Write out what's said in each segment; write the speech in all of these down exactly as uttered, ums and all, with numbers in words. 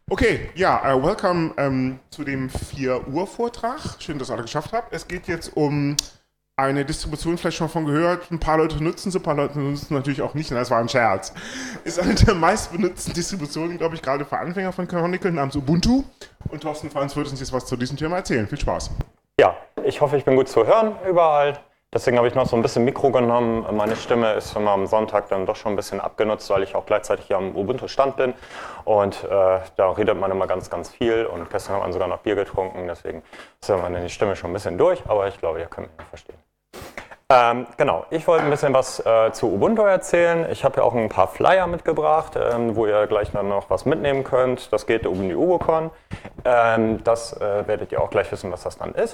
Okay, ja, uh, welcome ähm, zu dem vier Uhr Vortrag. Schön, dass ihr alle geschafft habt. Es geht jetzt um eine Distribution, vielleicht schon von gehört. Ein paar Leute nutzen sie, ein paar Leute nutzen natürlich auch nicht. Das war ein Scherz. Ist eine der meistbenutzten Distributionen, glaube ich, gerade für Anfänger von Canonical namens Ubuntu. Und Thorsten Franz wird uns jetzt was zu diesem Thema erzählen. Viel Spaß. Ja, ich hoffe, ich bin gut zu hören überall. Deswegen habe ich noch so ein bisschen Mikro genommen. Meine Stimme ist immer am Sonntag dann doch schon ein bisschen abgenutzt, weil ich auch gleichzeitig hier am Ubuntu-Stand bin. Und äh, da redet man immer ganz, ganz viel. Und gestern hat man sogar noch Bier getrunken. Deswegen ist meine Stimme schon ein bisschen durch. Aber ich glaube, ihr könnt mich verstehen. Ähm, genau, ich wollte ein bisschen was äh, zu Ubuntu erzählen. Ich habe ja auch ein paar Flyer mitgebracht, ähm, wo ihr gleich dann noch was mitnehmen könnt. Das geht um die UbuCon. Ähm, das äh, werdet ihr auch gleich wissen, was das dann ist.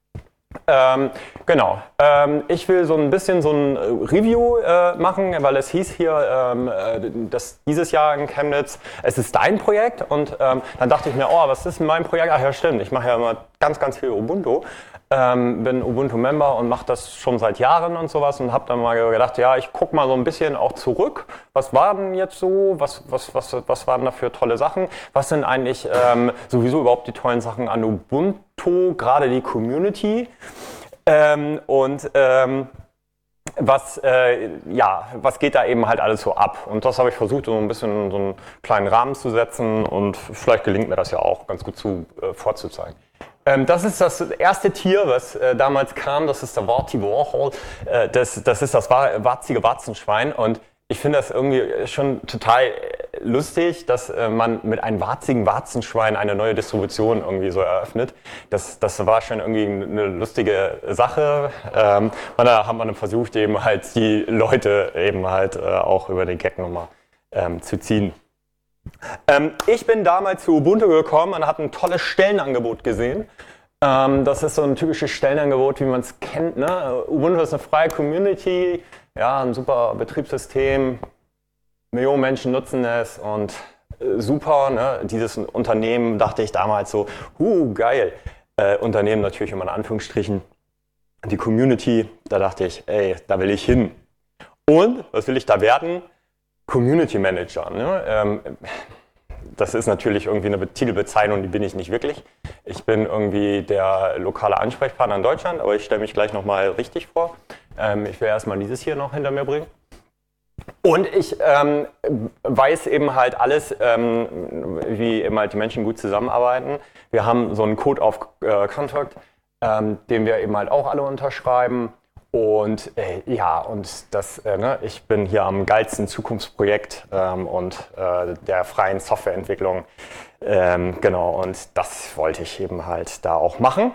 Ähm, genau, ähm, ich will so ein bisschen so ein Review äh, machen, weil es hieß hier, ähm, äh, dass dieses Jahr in Chemnitz, es ist dein Projekt und ähm, dann dachte ich mir, oh, was ist denn mein Projekt? Ach ja, stimmt, ich mache ja immer ganz, ganz viel Ubuntu, ähm, bin Ubuntu-Member und mache das schon seit Jahren und sowas und habe dann mal gedacht, ja, ich gucke mal so ein bisschen auch zurück, was war denn jetzt so, was, was, was, was waren da für tolle Sachen, was sind eigentlich ähm, sowieso überhaupt die tollen Sachen an Ubuntu, gerade die Community. Ähm, und ähm, was, äh, ja, was geht da eben halt alles so ab? Und das habe ich versucht, so ein bisschen in so einen kleinen Rahmen zu setzen und vielleicht gelingt mir das ja auch ganz gut zu, äh, vorzuzeigen. Ähm, das ist das erste Tier, was äh, damals kam, das ist der Warty Warhol, äh, das, das ist das warzige Warzenschwein und ich finde das irgendwie schon total lustig, dass äh, man mit einem warzigen Warzenschwein eine neue Distribution irgendwie so eröffnet. Das, das war schon irgendwie eine lustige Sache. Ähm, und da haben wir dann versucht, eben halt die Leute eben halt äh, auch über den Gag nochmal ähm, zu ziehen. Ähm, ich bin damals zu Ubuntu gekommen und habe ein tolles Stellenangebot gesehen. Ähm, das ist so ein typisches Stellenangebot, wie man es kennt. Ne? Ubuntu ist eine freie Community. Ja, ein super Betriebssystem, Millionen Menschen nutzen es und äh, super, ne? Dieses Unternehmen dachte ich damals so, huh, geil. Äh, Unternehmen natürlich immer in Anführungsstrichen, die Community, da dachte ich, ey, da will ich hin. Und, was will ich da werden? Community Manager. Ne? Ähm, das ist natürlich irgendwie eine Titelbezeichnung, die bin ich nicht wirklich. Ich bin irgendwie der lokale Ansprechpartner in Deutschland, aber ich stelle mich gleich nochmal richtig vor. Ähm, ich will erstmal dieses hier noch hinter mir bringen. Und ich ähm, weiß eben halt alles, ähm, wie eben halt die Menschen gut zusammenarbeiten. Wir haben so einen Code of äh, Contact, ähm, den wir eben halt auch alle unterschreiben. Und äh, ja, und das, äh, ne, ich bin hier am geilsten Zukunftsprojekt ähm, und äh, der freien Softwareentwicklung. Ähm, genau, und das wollte ich eben halt da auch machen.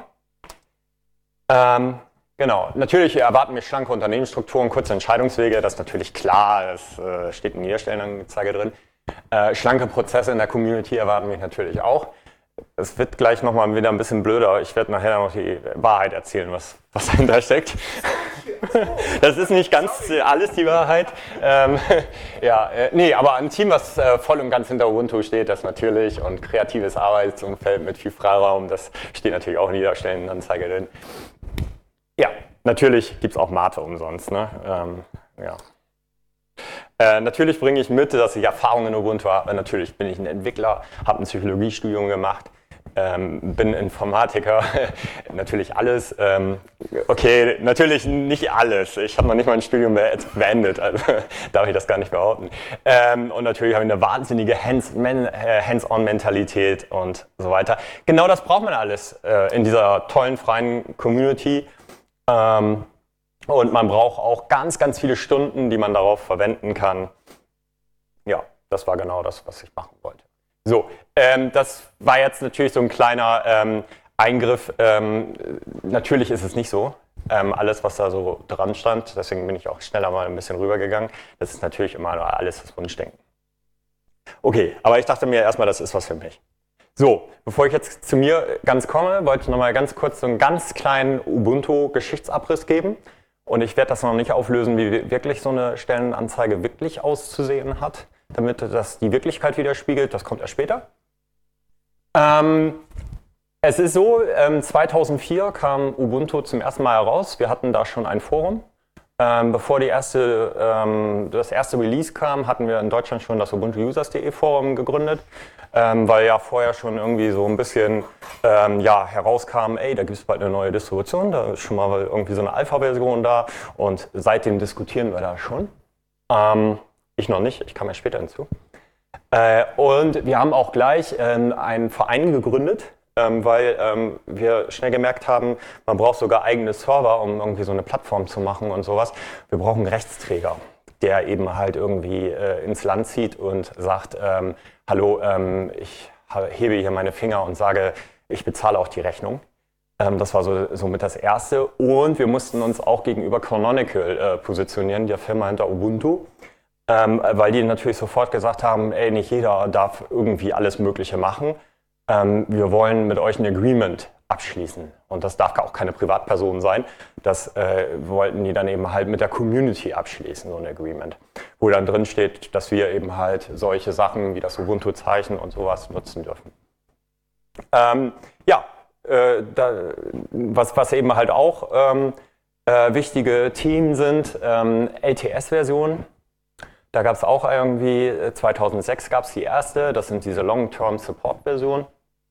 Ähm, Genau, natürlich erwarten mich schlanke Unternehmensstrukturen, kurze Entscheidungswege, das ist natürlich klar, das äh, steht in jeder Stellenanzeige drin. Äh, schlanke Prozesse in der Community erwarten mich natürlich auch. Es wird gleich nochmal wieder ein bisschen blöder, ich werde nachher noch die Wahrheit erzählen, was, was dahinter steckt. Das ist nicht ganz äh, alles die Wahrheit. Ähm, ja, äh, nee, aber ein Team, was äh, voll und ganz hinter Ubuntu steht, das natürlich und kreatives Arbeitsumfeld mit viel Freiraum, das steht natürlich auch in jeder Stellenanzeige drin. Ja, natürlich gibt es auch Mate umsonst. Ne? Ähm, ja. äh, natürlich bringe ich mit, dass ich Erfahrung in Ubuntu habe. Natürlich bin ich ein Entwickler, habe ein Psychologiestudium gemacht, ähm, bin Informatiker, natürlich alles. Ähm, okay, natürlich nicht alles. Ich habe noch nicht mein Studium beendet, also darf ich das gar nicht behaupten. Ähm, und natürlich habe ich eine wahnsinnige Hands-on-Mentalität und so weiter. Genau das braucht man alles äh, in dieser tollen, freien Community. Ähm, und man braucht auch ganz, ganz viele Stunden, die man darauf verwenden kann. Ja, das war genau das, was ich machen wollte. So, ähm, das war jetzt natürlich so ein kleiner ähm, Eingriff. Ähm, natürlich ist es nicht so, ähm, alles, was da so dran stand. Deswegen bin ich auch schneller mal ein bisschen rübergegangen. Das ist natürlich immer alles das Wunschdenken. Okay, aber ich dachte mir erstmal, das ist was für mich. So, bevor ich jetzt zu mir ganz komme, wollte ich noch mal ganz kurz so einen ganz kleinen Ubuntu-Geschichtsabriss geben. Und ich werde das noch nicht auflösen, wie wirklich so eine Stellenanzeige wirklich auszusehen hat, damit das die Wirklichkeit widerspiegelt. Das kommt erst später. Ähm, es ist so, ähm, zweitausendvier kam Ubuntu zum ersten Mal heraus. Wir hatten da schon ein Forum. Ähm, bevor die erste, ähm, das erste Release kam, hatten wir in Deutschland schon das Ubuntu Users punkt de Forum gegründet. ähm, weil ja vorher schon irgendwie so ein bisschen ähm, ja, herauskam, ey, da gibt es bald eine neue Distribution, da ist schon mal irgendwie so eine Alpha-Version da und seitdem diskutieren wir da schon. Ähm, ich noch nicht, ich kam ja später hinzu. Äh, und wir haben auch gleich ähm, einen Verein gegründet, ähm, weil ähm, wir schnell gemerkt haben, man braucht sogar eigene Server, um irgendwie so eine Plattform zu machen und sowas. Wir brauchen einen Rechtsträger, der eben halt irgendwie äh, ins Land zieht und sagt, ähm, hallo, ähm, ich hebe hier meine Finger und sage, ich bezahle auch die Rechnung. Ähm, das war so, so mit das Erste. Und wir mussten uns auch gegenüber Canonical äh, positionieren, der Firma hinter Ubuntu, ähm, weil die natürlich sofort gesagt haben, ey, nicht jeder darf irgendwie alles Mögliche machen. Ähm, wir wollen mit euch ein Agreement abschließen. Und das darf auch keine Privatperson sein. Das äh, wollten die dann eben halt mit der Community abschließen, so ein Agreement. Wo dann drin steht, dass wir eben halt solche Sachen wie das Ubuntu-Zeichen und sowas nutzen dürfen. Ähm, ja, äh, da, was, was eben halt auch ähm, äh, wichtige Themen sind, ähm, L T S-Versionen. Da gab es auch irgendwie, zweitausendsechs gab es die erste, das sind diese Long-Term-Support-Versionen.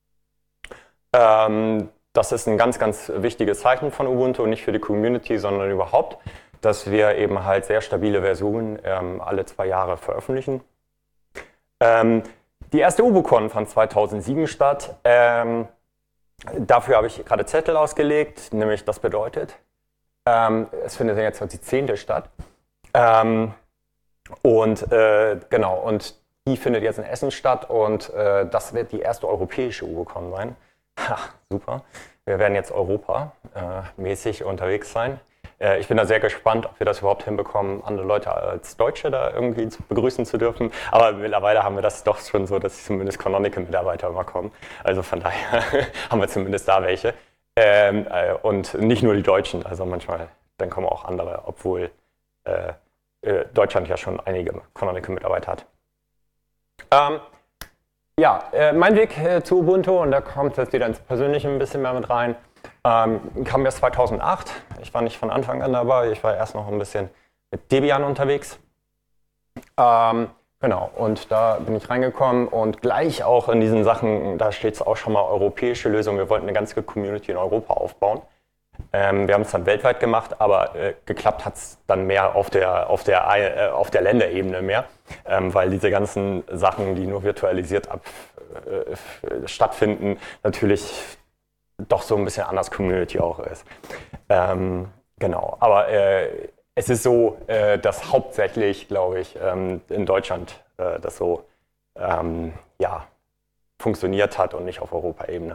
Ähm, das ist ein ganz, ganz wichtiges Zeichen von Ubuntu, nicht für die Community, sondern überhaupt, dass wir eben halt sehr stabile Versionen ähm, alle zwei Jahre veröffentlichen. Ähm, die erste UbuCon fand zweitausendsieben statt. Ähm, dafür habe ich gerade Zettel ausgelegt, nämlich das bedeutet, ähm, es findet jetzt die zehnte statt. Ähm, und äh, genau, und die findet jetzt in Essen statt und äh, das wird die erste europäische UbuCon sein. Ha, super. Wir werden jetzt europamäßig äh, unterwegs sein. Äh, ich bin da sehr gespannt, ob wir das überhaupt hinbekommen, andere Leute als Deutsche da irgendwie zu begrüßen zu dürfen. Aber mittlerweile haben wir das doch schon so, dass zumindest Canonical-Mitarbeiter immer kommen. Also von daher haben wir zumindest da welche. Ähm, äh, und nicht nur die Deutschen, also manchmal dann kommen auch andere, obwohl äh, äh, Deutschland ja schon einige Canonical-Mitarbeiter hat. Ähm, Ja, äh, mein Weg äh, zu Ubuntu, und da kommt jetzt wieder ins Persönliche ein bisschen mehr mit rein, ähm, kam erst zweitausendacht. Ich war nicht von Anfang an dabei, ich war erst noch ein bisschen mit Debian unterwegs. Ähm, genau, und da bin ich reingekommen und gleich auch in diesen Sachen, da steht es auch schon mal europäische Lösung. Wir wollten eine ganze Community in Europa aufbauen. Ähm, wir haben es dann weltweit gemacht, aber äh, geklappt hat es dann mehr auf der, auf der, äh, auf der Länderebene mehr, ähm, weil diese ganzen Sachen, die nur virtualisiert ab, äh, stattfinden, natürlich doch so ein bisschen anders Community auch ist. Ähm, genau, aber äh, es ist so, äh, dass hauptsächlich, glaube ich, ähm, in Deutschland äh, das so ähm, ja, funktioniert hat und nicht auf Europaebene.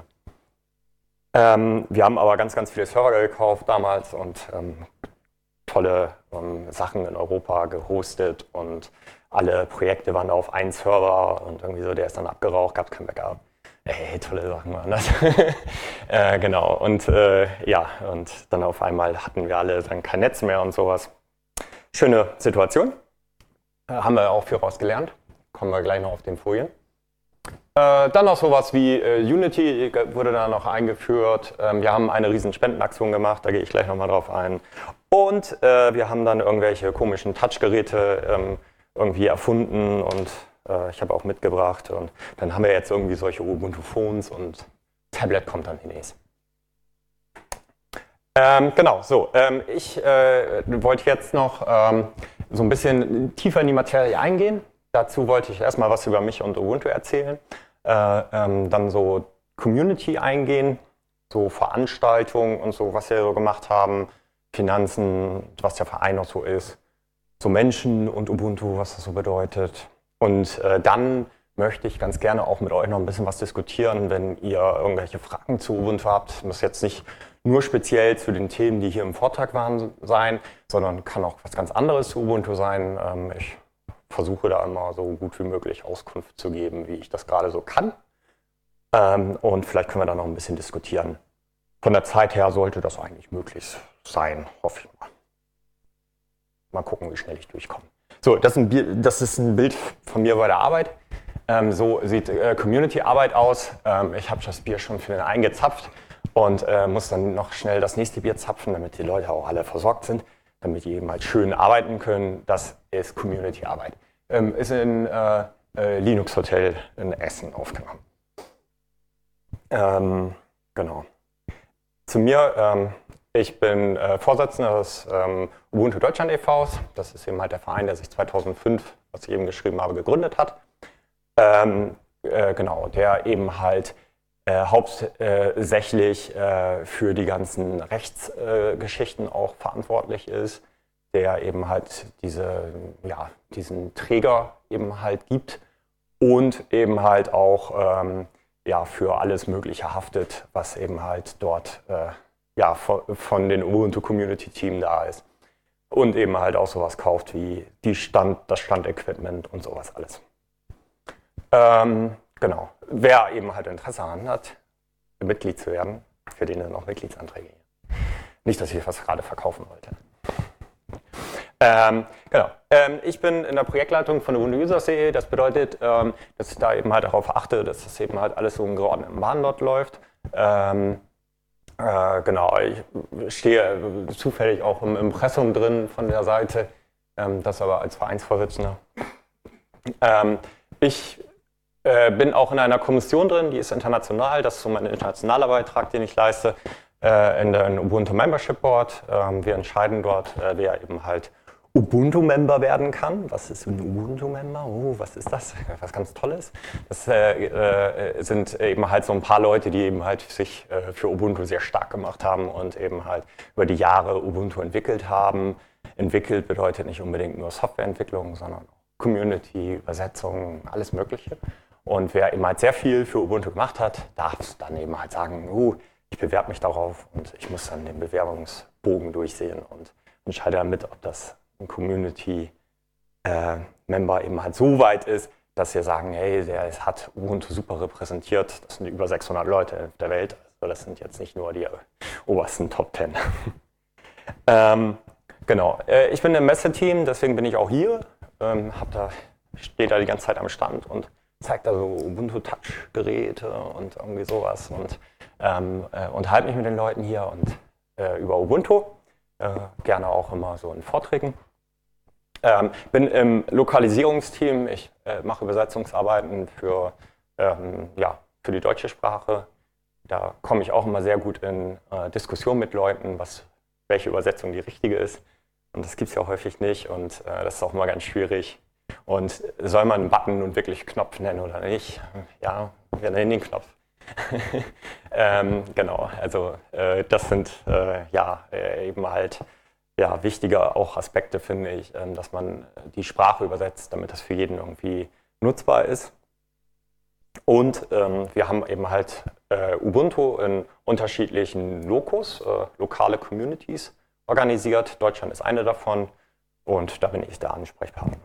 Ähm, wir haben aber ganz, ganz viele Server gekauft damals und ähm, tolle ähm, Sachen in Europa gehostet und alle Projekte waren da auf einen Server und irgendwie so, der ist dann abgeraucht, gab es kein Backup. Ey, tolle Sachen waren das. äh, genau, und äh, ja, und dann auf einmal hatten wir alle dann kein Netz mehr und sowas. Schöne Situation. Äh, haben wir auch viel rausgelernt. Kommen wir gleich noch auf den Folien. Äh, dann noch sowas wie äh, Unity wurde da noch eingeführt. Ähm, wir haben eine riesen Spendenaktion gemacht, da gehe ich gleich nochmal drauf ein. Und äh, wir haben dann irgendwelche komischen Touchgeräte ähm, irgendwie erfunden und äh, ich habe auch mitgebracht. Und dann haben wir jetzt irgendwie solche Ubuntu-Phones und Tablet kommt dann demnächst. Ähm, genau, so. Ähm, ich äh, wollte jetzt noch ähm, so ein bisschen tiefer in die Materie eingehen. Dazu wollte ich erstmal was über mich und Ubuntu erzählen, äh, ähm, dann so Community eingehen, so Veranstaltungen und so, was wir so gemacht haben, Finanzen, was der Verein noch so ist, so Menschen und Ubuntu, was das so bedeutet. Und äh, dann möchte ich ganz gerne auch mit euch noch ein bisschen was diskutieren, wenn ihr irgendwelche Fragen zu Ubuntu habt. Muss jetzt nicht nur speziell zu den Themen, die hier im Vortrag waren, sein, sondern kann auch was ganz anderes zu Ubuntu sein. Ähm, ich versuche da immer so gut wie möglich Auskunft zu geben, wie ich das gerade so kann. Ähm, und vielleicht können wir da noch ein bisschen diskutieren. Von der Zeit her sollte das eigentlich möglich sein, hoffe ich mal. Mal gucken, wie schnell ich durchkomme. So, das ist ein, Bild, das ist ein Bild von mir bei der Arbeit. Ähm, so sieht äh, Community-Arbeit aus. Ähm, ich habe das Bier schon für den eingezapft und äh, muss dann noch schnell das nächste Bier zapfen, damit die Leute auch alle versorgt sind, damit die eben halt schön arbeiten können. Das ist Community-Arbeit. Ähm, ist in äh, äh, Linux Hotel in Essen aufgenommen. Ähm, genau. Zu mir, ähm, ich bin äh, Vorsitzender des ähm, Ubuntu Deutschland e Vs. Das ist eben halt der Verein, der sich zweitausendfünf, was ich eben geschrieben habe, gegründet hat. Ähm, äh, genau, der eben halt äh, hauptsächlich äh, für die ganzen Rechtsgeschichten äh, auch verantwortlich ist, der eben halt diese, ja, diesen Träger eben halt gibt und eben halt auch ähm, ja, für alles Mögliche haftet, was eben halt dort äh, ja, von, von den Ubuntu Community Team da ist. Und eben halt auch sowas kauft wie die Stand, das Standequipment und sowas alles. Ähm, genau. Wer eben halt Interesse daran hat, Mitglied zu werden, für den noch Mitgliedsanträge hier. Nicht, dass ich was gerade verkaufen wollte. Ähm, genau. Ähm, ich bin in der Projektleitung von Ubuntu Users punkt de. Das bedeutet, ähm, dass ich da eben halt darauf achte, dass das eben halt alles so in geordneten Bahnen dort läuft. Ähm, äh, genau, ich stehe zufällig auch im Impressum drin von der Seite, ähm, das aber als Vereinsvorsitzender. Ähm, ich äh, bin auch in einer Kommission drin, die ist international, das ist so mein internationaler Beitrag, den ich leiste, äh, in der Ubuntu Membership Board. Ähm, wir entscheiden dort, äh, wer eben halt Ubuntu-Member werden kann. Was ist ein Ubuntu-Member? Oh, was ist das? Was ganz Tolles. Das äh, äh, sind eben halt so ein paar Leute, die eben halt sich äh, für Ubuntu sehr stark gemacht haben und eben halt über die Jahre Ubuntu entwickelt haben. Entwickelt bedeutet nicht unbedingt nur Softwareentwicklung, sondern auch Community, Übersetzung, alles Mögliche. Und wer eben halt sehr viel für Ubuntu gemacht hat, darf dann eben halt sagen, uh, ich bewerbe mich darauf und ich muss dann den Bewerbungsbogen durchsehen und entscheide damit, ob das ein Community-Member äh, eben halt so weit ist, dass wir sagen, hey, der hat Ubuntu super repräsentiert. Das sind über sechshundert Leute der Welt. Also das sind jetzt nicht nur die obersten Top zehn. ähm, genau. Äh, ich bin im Messeteam, deswegen bin ich auch hier. Ähm, hab da, stehe da die ganze Zeit am Stand und zeige da so Ubuntu-Touch-Geräte und irgendwie sowas und ähm, äh, unterhalte mich mit den Leuten hier und äh, über Ubuntu. Äh, gerne auch immer so in Vorträgen. Ähm, bin im Lokalisierungsteam, ich äh, mache Übersetzungsarbeiten für, ähm, ja, für die deutsche Sprache. Da komme ich auch immer sehr gut in äh, Diskussion mit Leuten, was, welche Übersetzung die richtige ist. Und das gibt es ja häufig nicht und äh, das ist auch immer ganz schwierig. Und soll man einen Button nun wirklich Knopf nennen oder nicht? Ja, wir nennen den Knopf. ähm, genau, also äh, das sind äh, ja äh, eben halt ja, wichtige auch Aspekte, finde ich, ähm, dass man die Sprache übersetzt, damit das für jeden irgendwie nutzbar ist. Und ähm, wir haben eben halt äh, Ubuntu in unterschiedlichen Lokos, äh, lokale Communities organisiert. Deutschland ist eine davon und da bin ich der Ansprechpartner.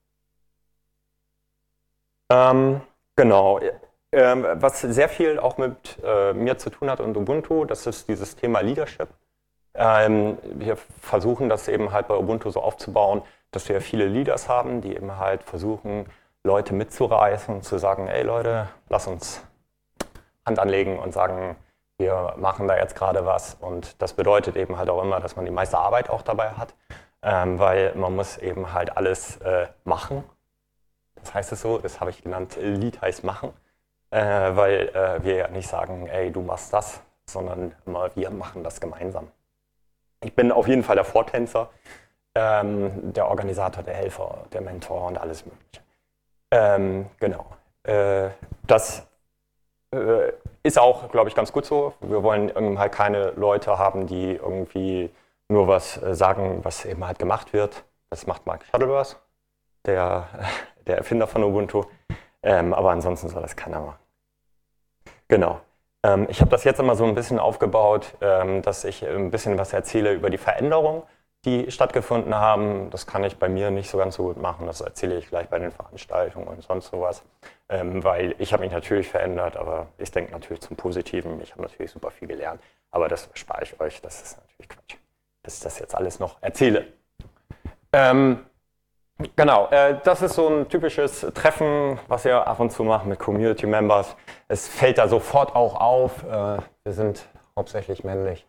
Ähm, genau. Ähm, was sehr viel auch mit äh, mir zu tun hat und Ubuntu, das ist dieses Thema Leadership. Ähm, wir versuchen das eben halt bei Ubuntu so aufzubauen, dass wir viele Leaders haben, die eben halt versuchen, Leute mitzureißen und zu sagen, ey Leute, lass uns Hand anlegen und sagen, wir machen da jetzt gerade was. Und das bedeutet eben halt auch immer, dass man die meiste Arbeit auch dabei hat, ähm, weil man muss eben halt alles äh, machen. Das heißt es so, das habe ich genannt, Lead heißt machen. Äh, weil äh, wir ja nicht sagen, ey, du machst das, sondern immer wir machen das gemeinsam. Ich bin auf jeden Fall der Vortänzer, ähm, der Organisator, der Helfer, der Mentor und alles Mögliche. Ähm, genau. Äh, das äh, ist auch, glaube ich, ganz gut so. Wir wollen irgendwie halt keine Leute haben, die irgendwie nur was äh, sagen, was eben halt gemacht wird. Das macht Mark Shuttleworth, der, der Erfinder von Ubuntu. Ähm, aber ansonsten soll das keiner machen. Genau. Ähm, ich habe das jetzt immer so ein bisschen aufgebaut, ähm, dass ich ein bisschen was erzähle über die Veränderungen, die stattgefunden haben. Das kann ich bei mir nicht so ganz so gut machen. Das erzähle ich gleich bei den Veranstaltungen und sonst sowas. Ähm, weil ich habe mich natürlich verändert, aber ich denke natürlich zum Positiven. Ich habe natürlich super viel gelernt, aber das spare ich euch. Das ist natürlich Quatsch, dass ich das jetzt alles noch erzähle. Ähm, Genau, äh, das ist so ein typisches Treffen, was wir ab und zu machen mit Community Members. Es fällt da sofort auch auf, äh, wir sind hauptsächlich männlich.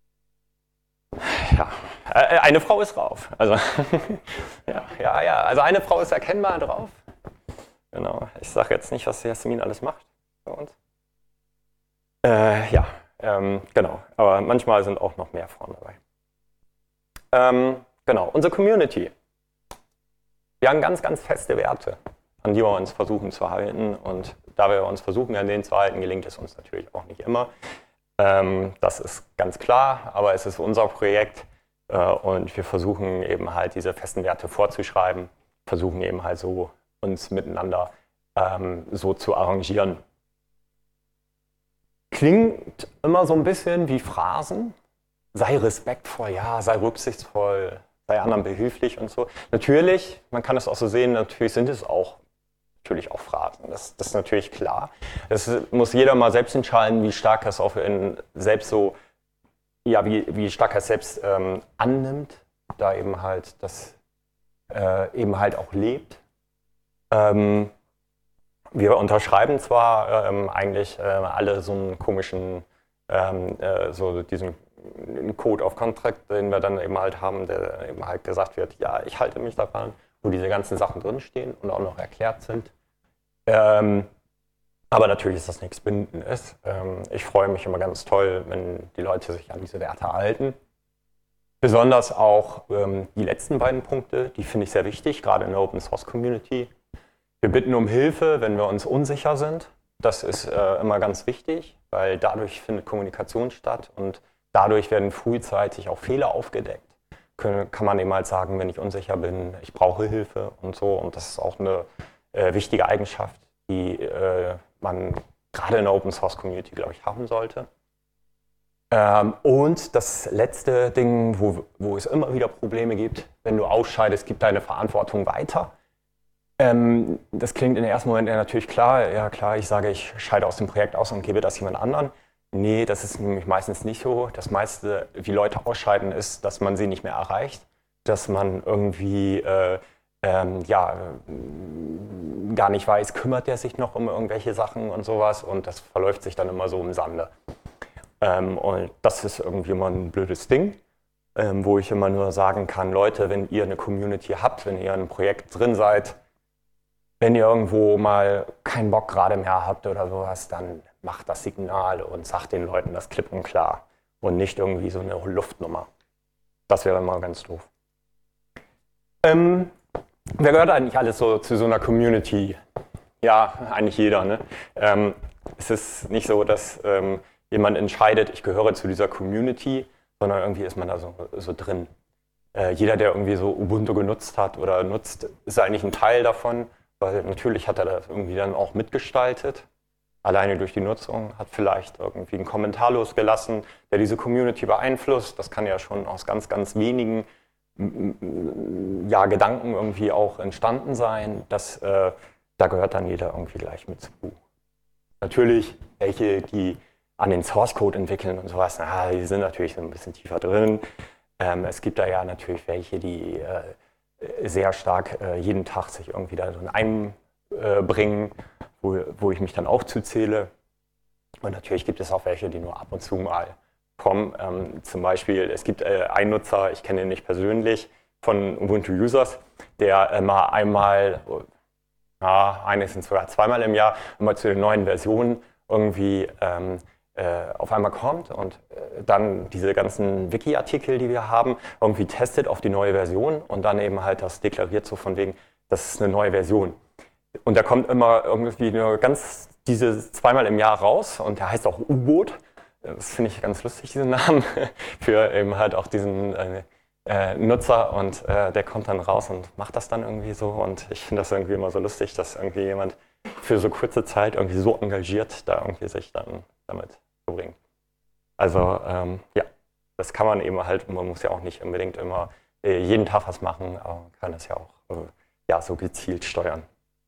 Ja, äh, eine Frau ist drauf. Also, ja, ja, ja, also eine Frau ist erkennbar drauf. Genau. Ich sage jetzt nicht, was Jasmin alles macht bei uns. Äh, ja, ähm, genau. Aber manchmal sind auch noch mehr Frauen dabei. Ähm, genau, unsere Community. Wir haben ganz, ganz feste Werte, an die wir uns versuchen zu halten. Und da wir uns versuchen, an denen zu halten, gelingt es uns natürlich auch nicht immer. Ähm, das ist ganz klar, aber es ist unser Projekt äh, und wir versuchen eben halt diese festen Werte vorzuschreiben, versuchen eben halt so uns miteinander ähm, so zu arrangieren. Klingt immer so ein bisschen wie Phrasen. Sei respektvoll, ja, sei rücksichtsvoll, sei anderen behilflich und so. Natürlich, man kann es auch so sehen, natürlich sind es auch, natürlich auch Phrasen. Das, das ist natürlich klar. Es muss jeder mal selbst entscheiden, wie stark er es auch in selbst so, ja, wie, wie stark er es selbst ähm, annimmt, da eben halt das äh, eben halt auch lebt. Ähm, wir unterschreiben zwar ähm, eigentlich äh, alle so einen komischen, ähm, äh, so diesen Code of Contract, den wir dann eben halt haben, der eben halt gesagt wird, ja, ich halte mich daran, wo diese ganzen Sachen drinstehen und auch noch erklärt sind. Ähm, aber natürlich ist das nichts Bindendes. Ähm, ich freue mich immer ganz toll, wenn die Leute sich an diese Werte halten. Besonders auch ähm, die letzten beiden Punkte, die finde ich sehr wichtig, gerade in der Open Source Community. Wir bitten um Hilfe, wenn wir uns unsicher sind. Das ist äh, immer ganz wichtig, weil dadurch findet Kommunikation statt und dadurch werden frühzeitig auch Fehler aufgedeckt. Können, kann man eben halt sagen, wenn ich unsicher bin, ich brauche Hilfe und so. Und das ist auch eine äh, wichtige Eigenschaft, die äh, man gerade in der Open Source Community, glaube ich, haben sollte. Ähm, und das letzte Ding, wo, wo es immer wieder Probleme gibt, wenn du ausscheidest, gib deine Verantwortung weiter. Ähm, das klingt in den ersten Moment natürlich klar. Ja klar, ich sage, ich scheide aus dem Projekt aus und gebe das jemand anderen. Nee, das ist nämlich meistens nicht so. Das meiste, wie Leute ausscheiden, ist, dass man sie nicht mehr erreicht, dass man irgendwie äh, ähm, ja, gar nicht weiß, kümmert der sich noch um irgendwelche Sachen und sowas und das verläuft sich dann immer so im Sande. Ähm, und das ist irgendwie immer ein blödes Ding, ähm, wo ich immer nur sagen kann, Leute, wenn ihr eine Community habt, wenn ihr in einem Projekt drin seid, wenn ihr irgendwo mal keinen Bock gerade mehr habt oder sowas, dann macht das Signal und sagt den Leuten das klipp und klar und nicht irgendwie so eine Luftnummer. Das wäre mal ganz doof. Ähm, wer gehört eigentlich alles so zu so einer Community? Ja, eigentlich jeder. Ne? Ähm, es ist nicht so, dass ähm, jemand entscheidet, ich gehöre zu dieser Community, sondern irgendwie ist man da so, so drin. Äh, jeder, der irgendwie so Ubuntu genutzt hat oder nutzt, ist eigentlich ein Teil davon. Weil natürlich hat er das irgendwie dann auch mitgestaltet. Alleine durch die Nutzung, hat vielleicht irgendwie einen Kommentar losgelassen, der diese Community beeinflusst. Das kann ja schon aus ganz, ganz wenigen ja, Gedanken irgendwie auch entstanden sein. Das, äh, da gehört dann jeder irgendwie gleich mit zu. Natürlich welche, die an den Source Code entwickeln und sowas, na, die sind natürlich so ein bisschen tiefer drin. Ähm, es gibt da ja natürlich welche, die äh, sehr stark äh, jeden Tag sich irgendwie da so einbringen, wo, wo ich mich dann auch zuzähle. Und natürlich gibt es auch welche, die nur ab und zu mal kommen. Ähm, zum Beispiel, es gibt äh, einen Nutzer, ich kenne ihn nicht persönlich, von Ubuntu Users, der immer einmal, ja, eines sind sogar zweimal im Jahr, immer zu den neuen Versionen irgendwie ähm, auf einmal kommt und dann diese ganzen Wiki-Artikel, die wir haben, irgendwie testet auf die neue Version und dann eben halt das deklariert so von wegen, das ist eine neue Version. Und da kommt immer irgendwie nur ganz diese zweimal im Jahr raus und der heißt auch U-Boot. Das finde ich ganz lustig, diesen Namen, für eben halt auch diesen äh, äh, Nutzer und äh, der kommt dann raus und macht das dann irgendwie so und ich finde das irgendwie immer so lustig, dass irgendwie jemand für so kurze Zeit irgendwie so engagiert da irgendwie sich dann damit bringt. Also ähm, ja, das kann man eben halt, man muss ja auch nicht unbedingt immer äh, jeden Tag was machen, aber man kann das ja auch äh, ja, so gezielt steuern.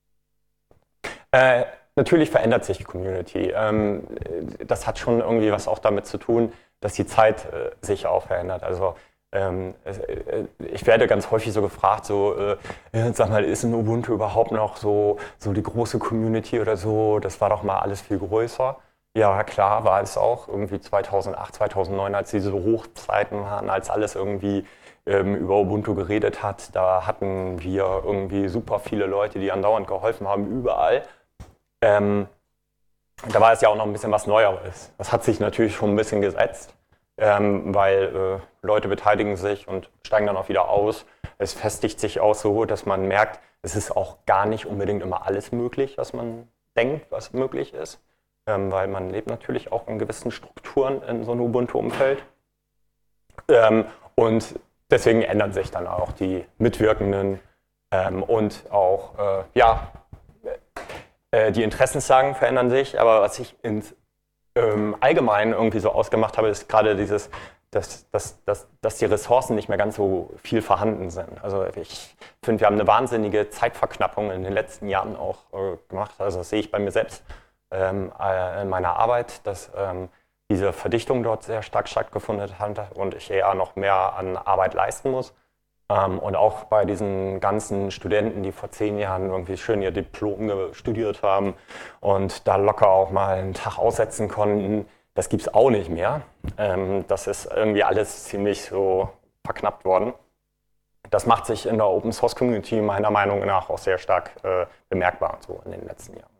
Äh, natürlich verändert sich die Community. Ähm, das hat schon irgendwie was auch damit zu tun, dass die Zeit äh, sich auch verändert. Also ähm, äh, ich werde ganz häufig so gefragt, so, äh, sag mal, ist ein Ubuntu überhaupt noch so, so die große Community oder so? Das war doch mal alles viel größer. Ja, klar war es auch. Irgendwie zweitausendacht, zweitausendneun, als diese Hochzeiten waren, als alles irgendwie ähm, über Ubuntu geredet hat, da hatten wir irgendwie super viele Leute, die andauernd geholfen haben, überall. Ähm, da war es ja auch noch ein bisschen was Neueres. Das hat sich natürlich schon ein bisschen gesetzt, ähm, weil äh, Leute beteiligen sich und steigen dann auch wieder aus. Es festigt sich auch so, dass man merkt, es ist auch gar nicht unbedingt immer alles möglich, was man denkt, was möglich ist. Ähm, weil man lebt natürlich auch in gewissen Strukturen in so einem Ubuntu-Umfeld. Ähm, und deswegen ändern sich dann auch die Mitwirkenden ähm, und auch äh, ja, äh, die Interessenslagen verändern sich. Aber was ich ins ähm, Allgemeinen irgendwie so ausgemacht habe, ist gerade dieses, dass, dass, dass, dass die Ressourcen nicht mehr ganz so viel vorhanden sind. Also ich finde, wir haben eine wahnsinnige Zeitverknappung in den letzten Jahren auch äh, gemacht. Also das sehe ich bei mir selbst ähm, äh, in meiner Arbeit, dass ähm, diese Verdichtung dort sehr stark stattgefunden hat und ich eher noch mehr an Arbeit leisten muss. Ähm, und auch bei diesen ganzen Studenten, die vor zehn Jahren irgendwie schön ihr Diplom studiert haben und da locker auch mal einen Tag aussetzen konnten, das gibt es auch nicht mehr. Ähm, das ist irgendwie alles ziemlich so verknappt worden. Das macht sich in der Open Source Community meiner Meinung nach auch sehr stark äh, bemerkbar, so in den letzten Jahren.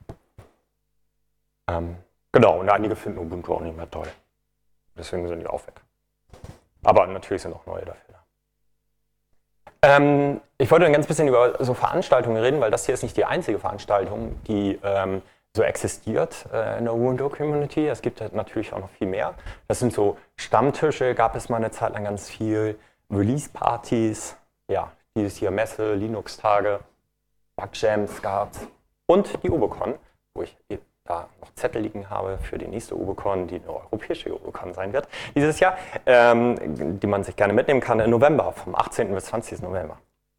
Ähm, genau, und einige finden Ubuntu auch nicht mehr toll. Deswegen sind die auch weg. Aber natürlich sind auch neue dafür da. Ähm, ich wollte ein ganz bisschen über so Veranstaltungen reden, weil das hier ist nicht die einzige Veranstaltung, die ähm, so existiert äh, in der Ubuntu-Community. Es gibt halt natürlich auch noch viel mehr. Das sind so Stammtische, gab es mal eine Zeit lang ganz viel, Release-Partys, ja, dieses hier Messe, Linux-Tage, Bug-Jams gab es und die UboCon, wo ich da noch Zettel liegen habe für die nächste UboCon, die eine europäische UboCon sein wird dieses Jahr, ähm, die man sich gerne mitnehmen kann im November, vom achtzehnten bis zwanzigsten November.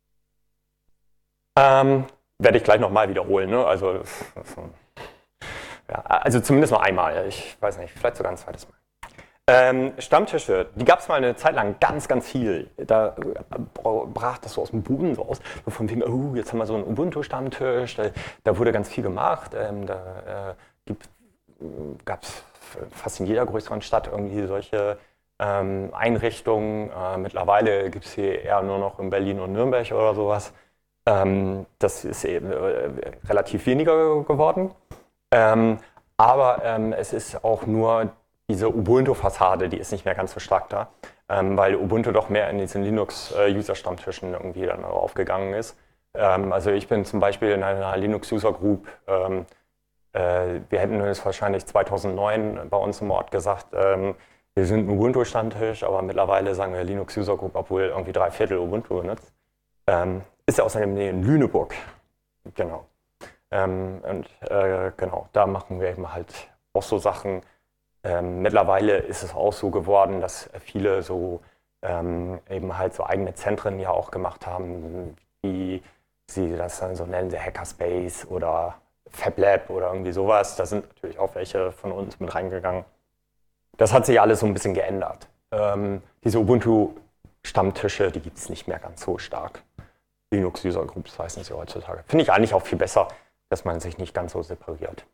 Ähm, werde ich gleich nochmal wiederholen, ne? Also, ja, also zumindest noch einmal, ich weiß nicht, vielleicht sogar ein zweites Mal. Ähm, Stammtische, die gab es mal eine Zeit lang ganz, ganz viel. Da brach das so aus dem Boden so aus, so von wegen, oh, jetzt haben wir so einen Ubuntu-Stammtisch, da, da wurde ganz viel gemacht. Ähm, da äh, gab es fast in jeder größeren Stadt irgendwie solche ähm, Einrichtungen. Äh, mittlerweile gibt es hier eher nur noch in Berlin und Nürnberg oder sowas. Ähm, das ist eben äh, relativ weniger geworden. Ähm, aber ähm, es ist auch nur diese Ubuntu-Fassade, die ist nicht mehr ganz so stark da, ähm, weil Ubuntu doch mehr in diesen Linux-User-Stammtischen irgendwie dann aufgegangen ist. Ähm, also ich bin zum Beispiel in einer Linux-User-Group, ähm, äh, wir hätten es wahrscheinlich zweitausendneun bei uns im Ort gesagt, ähm, wir sind ein Ubuntu-Stammtisch, aber mittlerweile sagen wir Linux-User-Group, obwohl irgendwie drei Viertel Ubuntu benutzt. Ähm, ist ja außerdem in Lüneburg, genau. Ähm, und äh, genau, da machen wir eben halt auch so Sachen. Ähm, mittlerweile ist es auch so geworden, dass viele so ähm, eben halt so eigene Zentren ja auch gemacht haben, wie sie das dann so nennen, der Hackerspace oder FabLab oder irgendwie sowas. Da sind natürlich auch welche von uns mit reingegangen. Das hat sich alles so ein bisschen geändert. Ähm, diese Ubuntu-Stammtische, die gibt es nicht mehr ganz so stark. Linux-User-Groups heißen sie heutzutage. Finde ich eigentlich auch viel besser, dass man sich nicht ganz so separiert.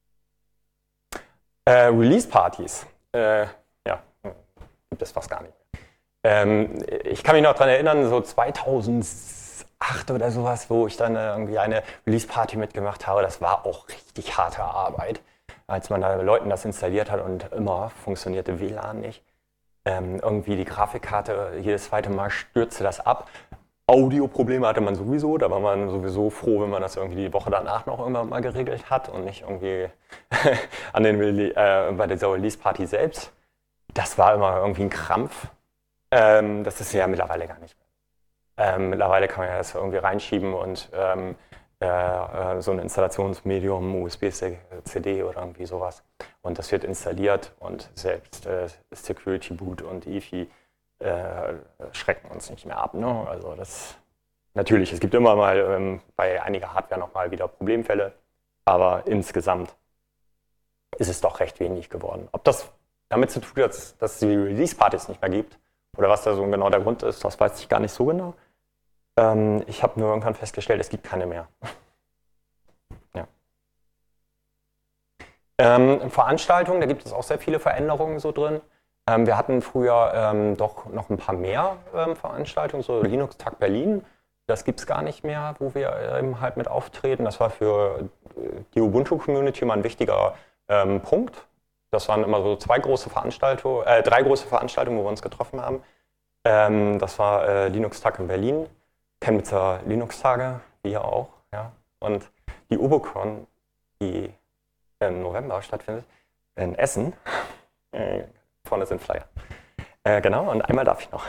Äh, Release-Partys, äh, ja, gibt es fast gar nicht mehr. Ähm, ich kann mich noch daran erinnern, so zweitausendacht oder sowas, wo ich dann äh, irgendwie eine Release-Party mitgemacht habe. Das war auch richtig harte Arbeit, als man da Leuten das installiert hat und immer funktionierte W L A N nicht. Ähm, irgendwie die Grafikkarte, jedes zweite Mal stürzte das ab. Audioprobleme hatte man sowieso, da war man sowieso froh, wenn man das irgendwie die Woche danach noch irgendwann mal geregelt hat und nicht irgendwie an den, äh, bei dieser Release-Party selbst. Das war immer irgendwie ein Krampf. Ähm, das ist ja mittlerweile gar nicht mehr. Ähm, mittlerweile kann man ja das irgendwie reinschieben und ähm, äh, so ein Installationsmedium, U S B-C D oder irgendwie sowas. Und das wird installiert und selbst äh, Security Boot und I F I Äh, schrecken uns nicht mehr ab. Ne? Also das natürlich, es gibt immer mal ähm, bei einiger Hardware nochmal wieder Problemfälle, aber insgesamt ist es doch recht wenig geworden. Ob das damit zu tun hat, dass es die Release-Partys nicht mehr gibt oder was da so genau der Grund ist, das weiß ich gar nicht so genau. Ähm, ich habe nur irgendwann festgestellt, es gibt keine mehr. Ja. Ähm, Veranstaltungen, da gibt es auch sehr viele Veränderungen so drin. Ähm, wir hatten früher ähm, doch noch ein paar mehr ähm, Veranstaltungen, so Linux-Tag Berlin. Das gibt es gar nicht mehr, wo wir ähm, halt mit auftreten. Das war für die Ubuntu-Community mal ein wichtiger ähm, Punkt. Das waren immer so zwei große Veranstaltungen, äh, drei große Veranstaltungen, wo wir uns getroffen haben. Ähm, das war äh, Linux-Tag in Berlin, Chemnitzer Linux-Tage, wir auch. Ja. Und die UboCon, die im November stattfindet, in Essen. Äh, vorne sind Flyer. Äh, genau, und einmal darf ich noch.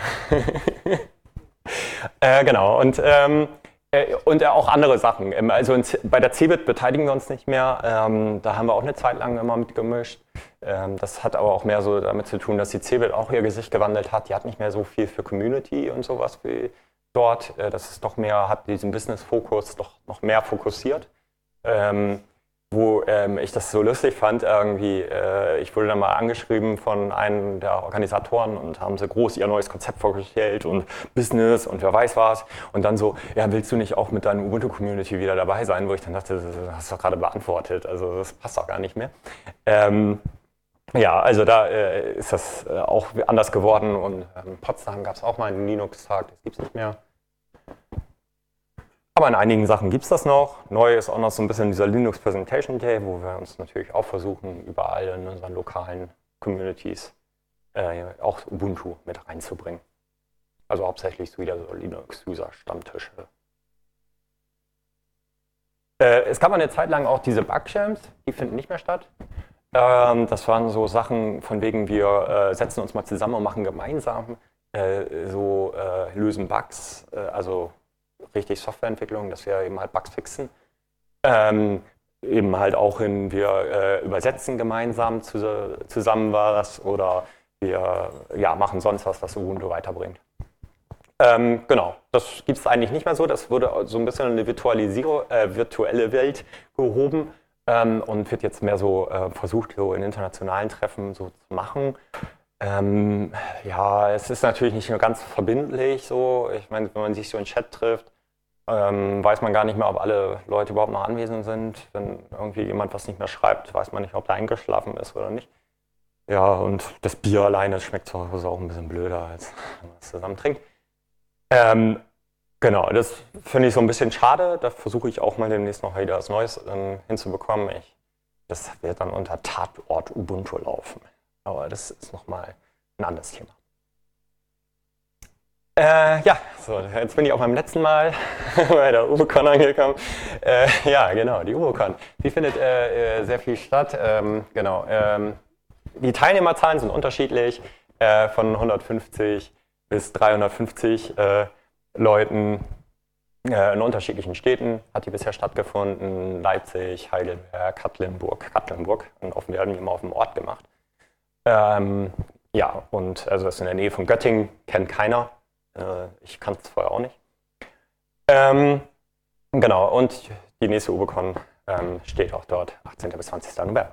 äh, genau, und, ähm, äh, und äh, auch andere Sachen. Also in, bei der Cebit beteiligen wir uns nicht mehr. Ähm, da haben wir auch eine Zeit lang immer mitgemischt. Ähm, das hat aber auch mehr so damit zu tun, dass die Cebit auch ihr Gesicht gewandelt hat. Die hat nicht mehr so viel für Community und sowas wie dort. Äh, das ist doch mehr, hat diesen Business-Fokus doch noch mehr fokussiert. Ähm, wo ähm, ich das so lustig fand, irgendwie, äh, ich wurde dann mal angeschrieben von einem der Organisatoren und haben sie groß ihr neues Konzept vorgestellt und Business und wer weiß was. Und dann so, ja, willst du nicht auch mit deiner Ubuntu-Community wieder dabei sein? Wo ich dann dachte, das hast du doch gerade beantwortet, also das passt doch gar nicht mehr. Ähm, ja, also da äh, ist das äh, auch anders geworden und in ähm, Potsdam gab es auch mal einen Linux-Tag, das gibt es nicht mehr. Aber in einigen Sachen gibt es das noch. Neu ist auch noch so ein bisschen dieser Linux Presentation Day, wo wir uns natürlich auch versuchen, überall in unseren lokalen Communities äh, auch Ubuntu mit reinzubringen. Also hauptsächlich so wieder so Linux-User-Stammtische. Äh, es gab eine Zeit lang auch diese Bug-Jams, die finden nicht mehr statt. Ähm, das waren so Sachen von wegen, wir äh, setzen uns mal zusammen und machen gemeinsam äh, so äh, lösen Bugs, äh, also richtig Softwareentwicklung, dass wir eben halt Bugs fixen. Ähm, eben halt auch in, wir äh, übersetzen gemeinsam zu, zusammen was oder wir ja, machen sonst was, was Ubuntu weiterbringt. Ähm, genau, das gibt es eigentlich nicht mehr so. Das wurde so ein bisschen in eine Virtualisierung, äh, virtuelle Welt gehoben ähm, und wird jetzt mehr so äh, versucht, so in internationalen Treffen so zu machen. Ähm, ja, es ist natürlich nicht nur ganz verbindlich so. Ich meine, wenn man sich so in Chat trifft, ähm, weiß man gar nicht mehr, ob alle Leute überhaupt noch anwesend sind. Wenn irgendwie jemand was nicht mehr schreibt, weiß man nicht, ob der eingeschlafen ist oder nicht. Ja, und das Bier alleine schmeckt zu Hause auch ein bisschen blöder, als wenn man es zusammen trinkt. Ähm, genau, das finde ich so ein bisschen schade. Da versuche ich auch mal demnächst noch wieder was Neues ähm, hinzubekommen. Ich, das wird dann unter Tatort Ubuntu laufen. Aber das ist nochmal ein anderes Thema. Äh, ja, so, jetzt bin ich auch beim letzten Mal bei der UboCon angekommen. Äh, ja, genau, die UboCon. Die findet äh, sehr viel statt. Ähm, genau. Ähm, die Teilnehmerzahlen sind unterschiedlich, äh, von hundertfünfzig bis dreihundertfünfzig äh, Leuten äh, in unterschiedlichen Städten hat die bisher stattgefunden. Leipzig, Heidelberg, Katlenburg. Katlenburg, und offen werden die immer auf dem Ort gemacht. Ähm, ja, und also das ist in der Nähe von Göttingen, kennt keiner. Äh, ich kannte es vorher auch nicht. Ähm, genau, und die nächste UboCon ähm, steht auch dort, achtzehnten bis zwanzigsten November.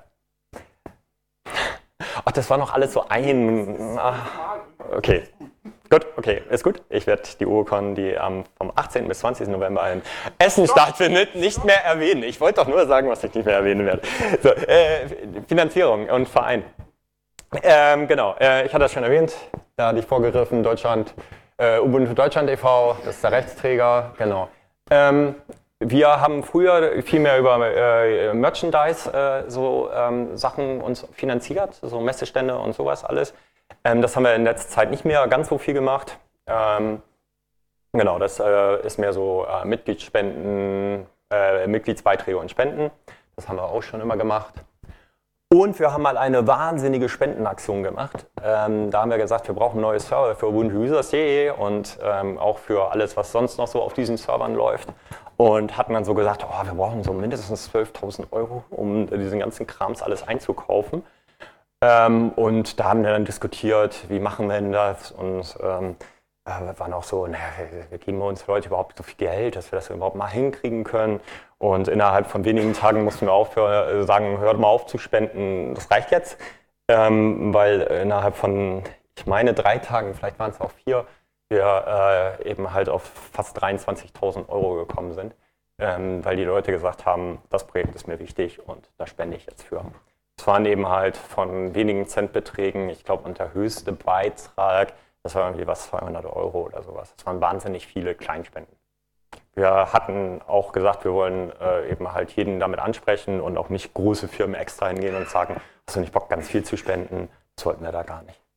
Ach, das war noch alles so ein... Ach, okay, gut, okay, ist gut. Ich werde die UboCon, die am, vom achtzehnten bis zwanzigsten November in Essen stattfindet, nicht mehr erwähnen. Ich wollte doch nur sagen, was ich nicht mehr erwähnen werde. So, äh, Finanzierung und Verein. Ähm, genau, äh, ich hatte das schon erwähnt, da hatte ich vorgegriffen, Deutschland, äh, Ubuntu Deutschland e V, das ist der Rechtsträger, genau. Ähm, wir haben früher viel mehr über äh, Merchandise äh, so ähm, Sachen uns finanziert, so Messestände und sowas alles. Ähm, das haben wir in letzter Zeit nicht mehr ganz so viel gemacht. Ähm, genau, das äh, ist mehr so äh, Mitgliedsspenden, äh, Mitgliedsbeiträge und Spenden. Das haben wir auch schon immer gemacht. Und wir haben mal eine wahnsinnige Spendenaktion gemacht. Ähm, da haben wir gesagt, wir brauchen neue Server für Ubuntu Users punkt de und ähm, auch für alles, was sonst noch so auf diesen Servern läuft. Und hatten dann so gesagt, oh, wir brauchen so mindestens zwölftausend Euro, um diesen ganzen Krams alles einzukaufen. Ähm, und da haben wir dann diskutiert, wie machen wir denn das? Und ähm, wir waren auch so, naja, wir geben uns Leute überhaupt so viel Geld, dass wir das überhaupt mal hinkriegen können. Und innerhalb von wenigen Tagen mussten wir aufhören, sagen, hört mal auf zu spenden, das reicht jetzt. Ähm, weil innerhalb von, ich meine, drei Tagen, vielleicht waren es auch vier, wir äh, eben halt auf fast dreiundzwanzigtausend Euro gekommen sind. Ähm, weil die Leute gesagt haben, das Projekt ist mir wichtig und da spende ich jetzt für. das waren eben halt von wenigen Centbeträgen, ich glaube, und der höchste Beitrag, das war irgendwie was zweihundert Euro oder sowas. Das waren wahnsinnig viele Kleinspenden. Wir hatten auch gesagt, wir wollen äh, eben halt jeden damit ansprechen und auch nicht große Firmen extra hingehen und sagen, hast du nicht Bock, ganz viel zu spenden? Das wollten wir da gar nicht.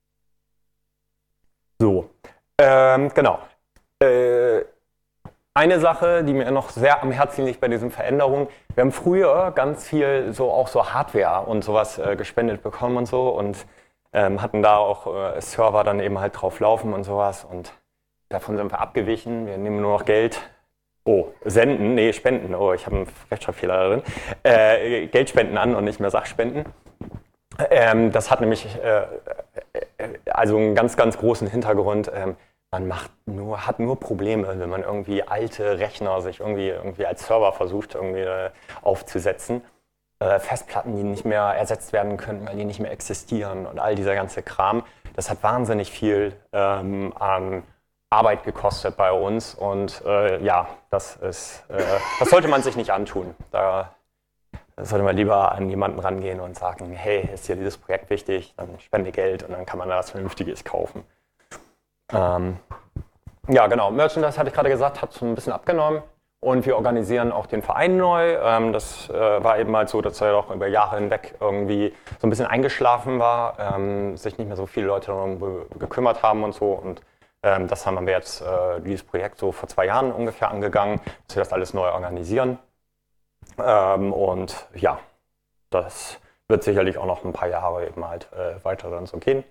So, ähm, genau. Äh, eine Sache, die mir noch sehr am Herzen liegt bei diesen Veränderungen, wir haben früher ganz viel so auch so Hardware und sowas äh, gespendet bekommen und so und ähm, hatten da auch äh, Server dann eben halt drauf laufen und sowas und davon sind wir abgewichen, wir nehmen nur noch Geld. Oh, senden, nee, spenden, oh, ich habe einen Rechtschreibfehler darin. Äh, Geldspenden an und nicht mehr Sachspenden. Ähm, das hat nämlich äh, also einen ganz, ganz großen Hintergrund. Ähm, man macht nur, hat nur Probleme, wenn man irgendwie alte Rechner sich irgendwie, irgendwie als Server versucht irgendwie äh, aufzusetzen. Äh, Festplatten, die nicht mehr ersetzt werden können, weil die nicht mehr existieren und all dieser ganze Kram. Das hat wahnsinnig viel ähm, an Arbeit gekostet bei uns und äh, ja, das ist, äh, das sollte man sich nicht antun. Da sollte man lieber an jemanden rangehen und sagen, hey, ist hier dieses Projekt wichtig, dann spende Geld und dann kann man da was Vernünftiges kaufen. Ähm, ja, genau, Merchandise, hatte ich gerade gesagt, hat so ein bisschen abgenommen und wir organisieren auch den Verein neu. Ähm, das äh, war eben halt so, dass er doch über Jahre hinweg irgendwie so ein bisschen eingeschlafen war, ähm, sich nicht mehr so viele Leute darum gekümmert haben und so und Ähm, das haben wir jetzt, äh, dieses Projekt so vor zwei Jahren ungefähr angegangen, dass wir das alles neu organisieren. Ähm, und ja, das wird sicherlich auch noch ein paar Jahre eben halt äh, weiter dann so gehen.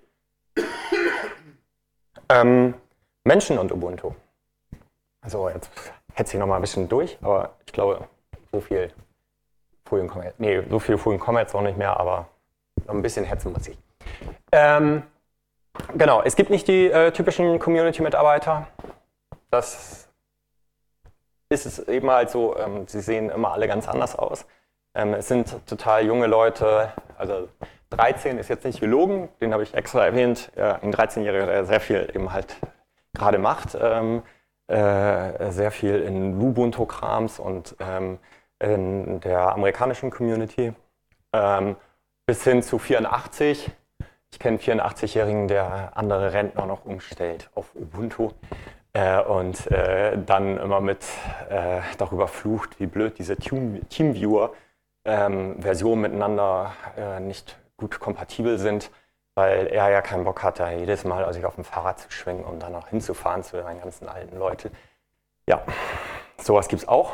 Ähm, Menschen und Ubuntu. Also jetzt hetze ich noch mal ein bisschen durch, aber ich glaube, so viel Folien kommen jetzt, nee, so viele Folien kommen jetzt auch nicht mehr, aber ein bisschen hetzen muss ich. Ähm, Genau, es gibt nicht die äh, typischen Community-Mitarbeiter. Das ist es eben halt so, ähm, sie sehen immer alle ganz anders aus. Ähm, es sind total junge Leute, also dreizehn ist jetzt nicht gelogen, den habe ich extra erwähnt, ja, ein dreizehnjähriger, der sehr viel eben halt gerade macht, ähm, äh, sehr viel in Ubuntu-Krams und ähm, in der amerikanischen Community, ähm, bis hin zu vierundachtzig. Ich kenne einen vierundachtzig-Jährigen, der andere Rentner noch umstellt auf Ubuntu äh, und äh, dann immer mit äh, darüber flucht, wie blöd diese Teamviewer-Versionen ähm, miteinander äh, nicht gut kompatibel sind, weil er ja keinen Bock hat, da jedes Mal sich auf dem Fahrrad zu schwingen und dann noch hinzufahren zu den ganzen alten Leuten. Ja, sowas gibt es auch.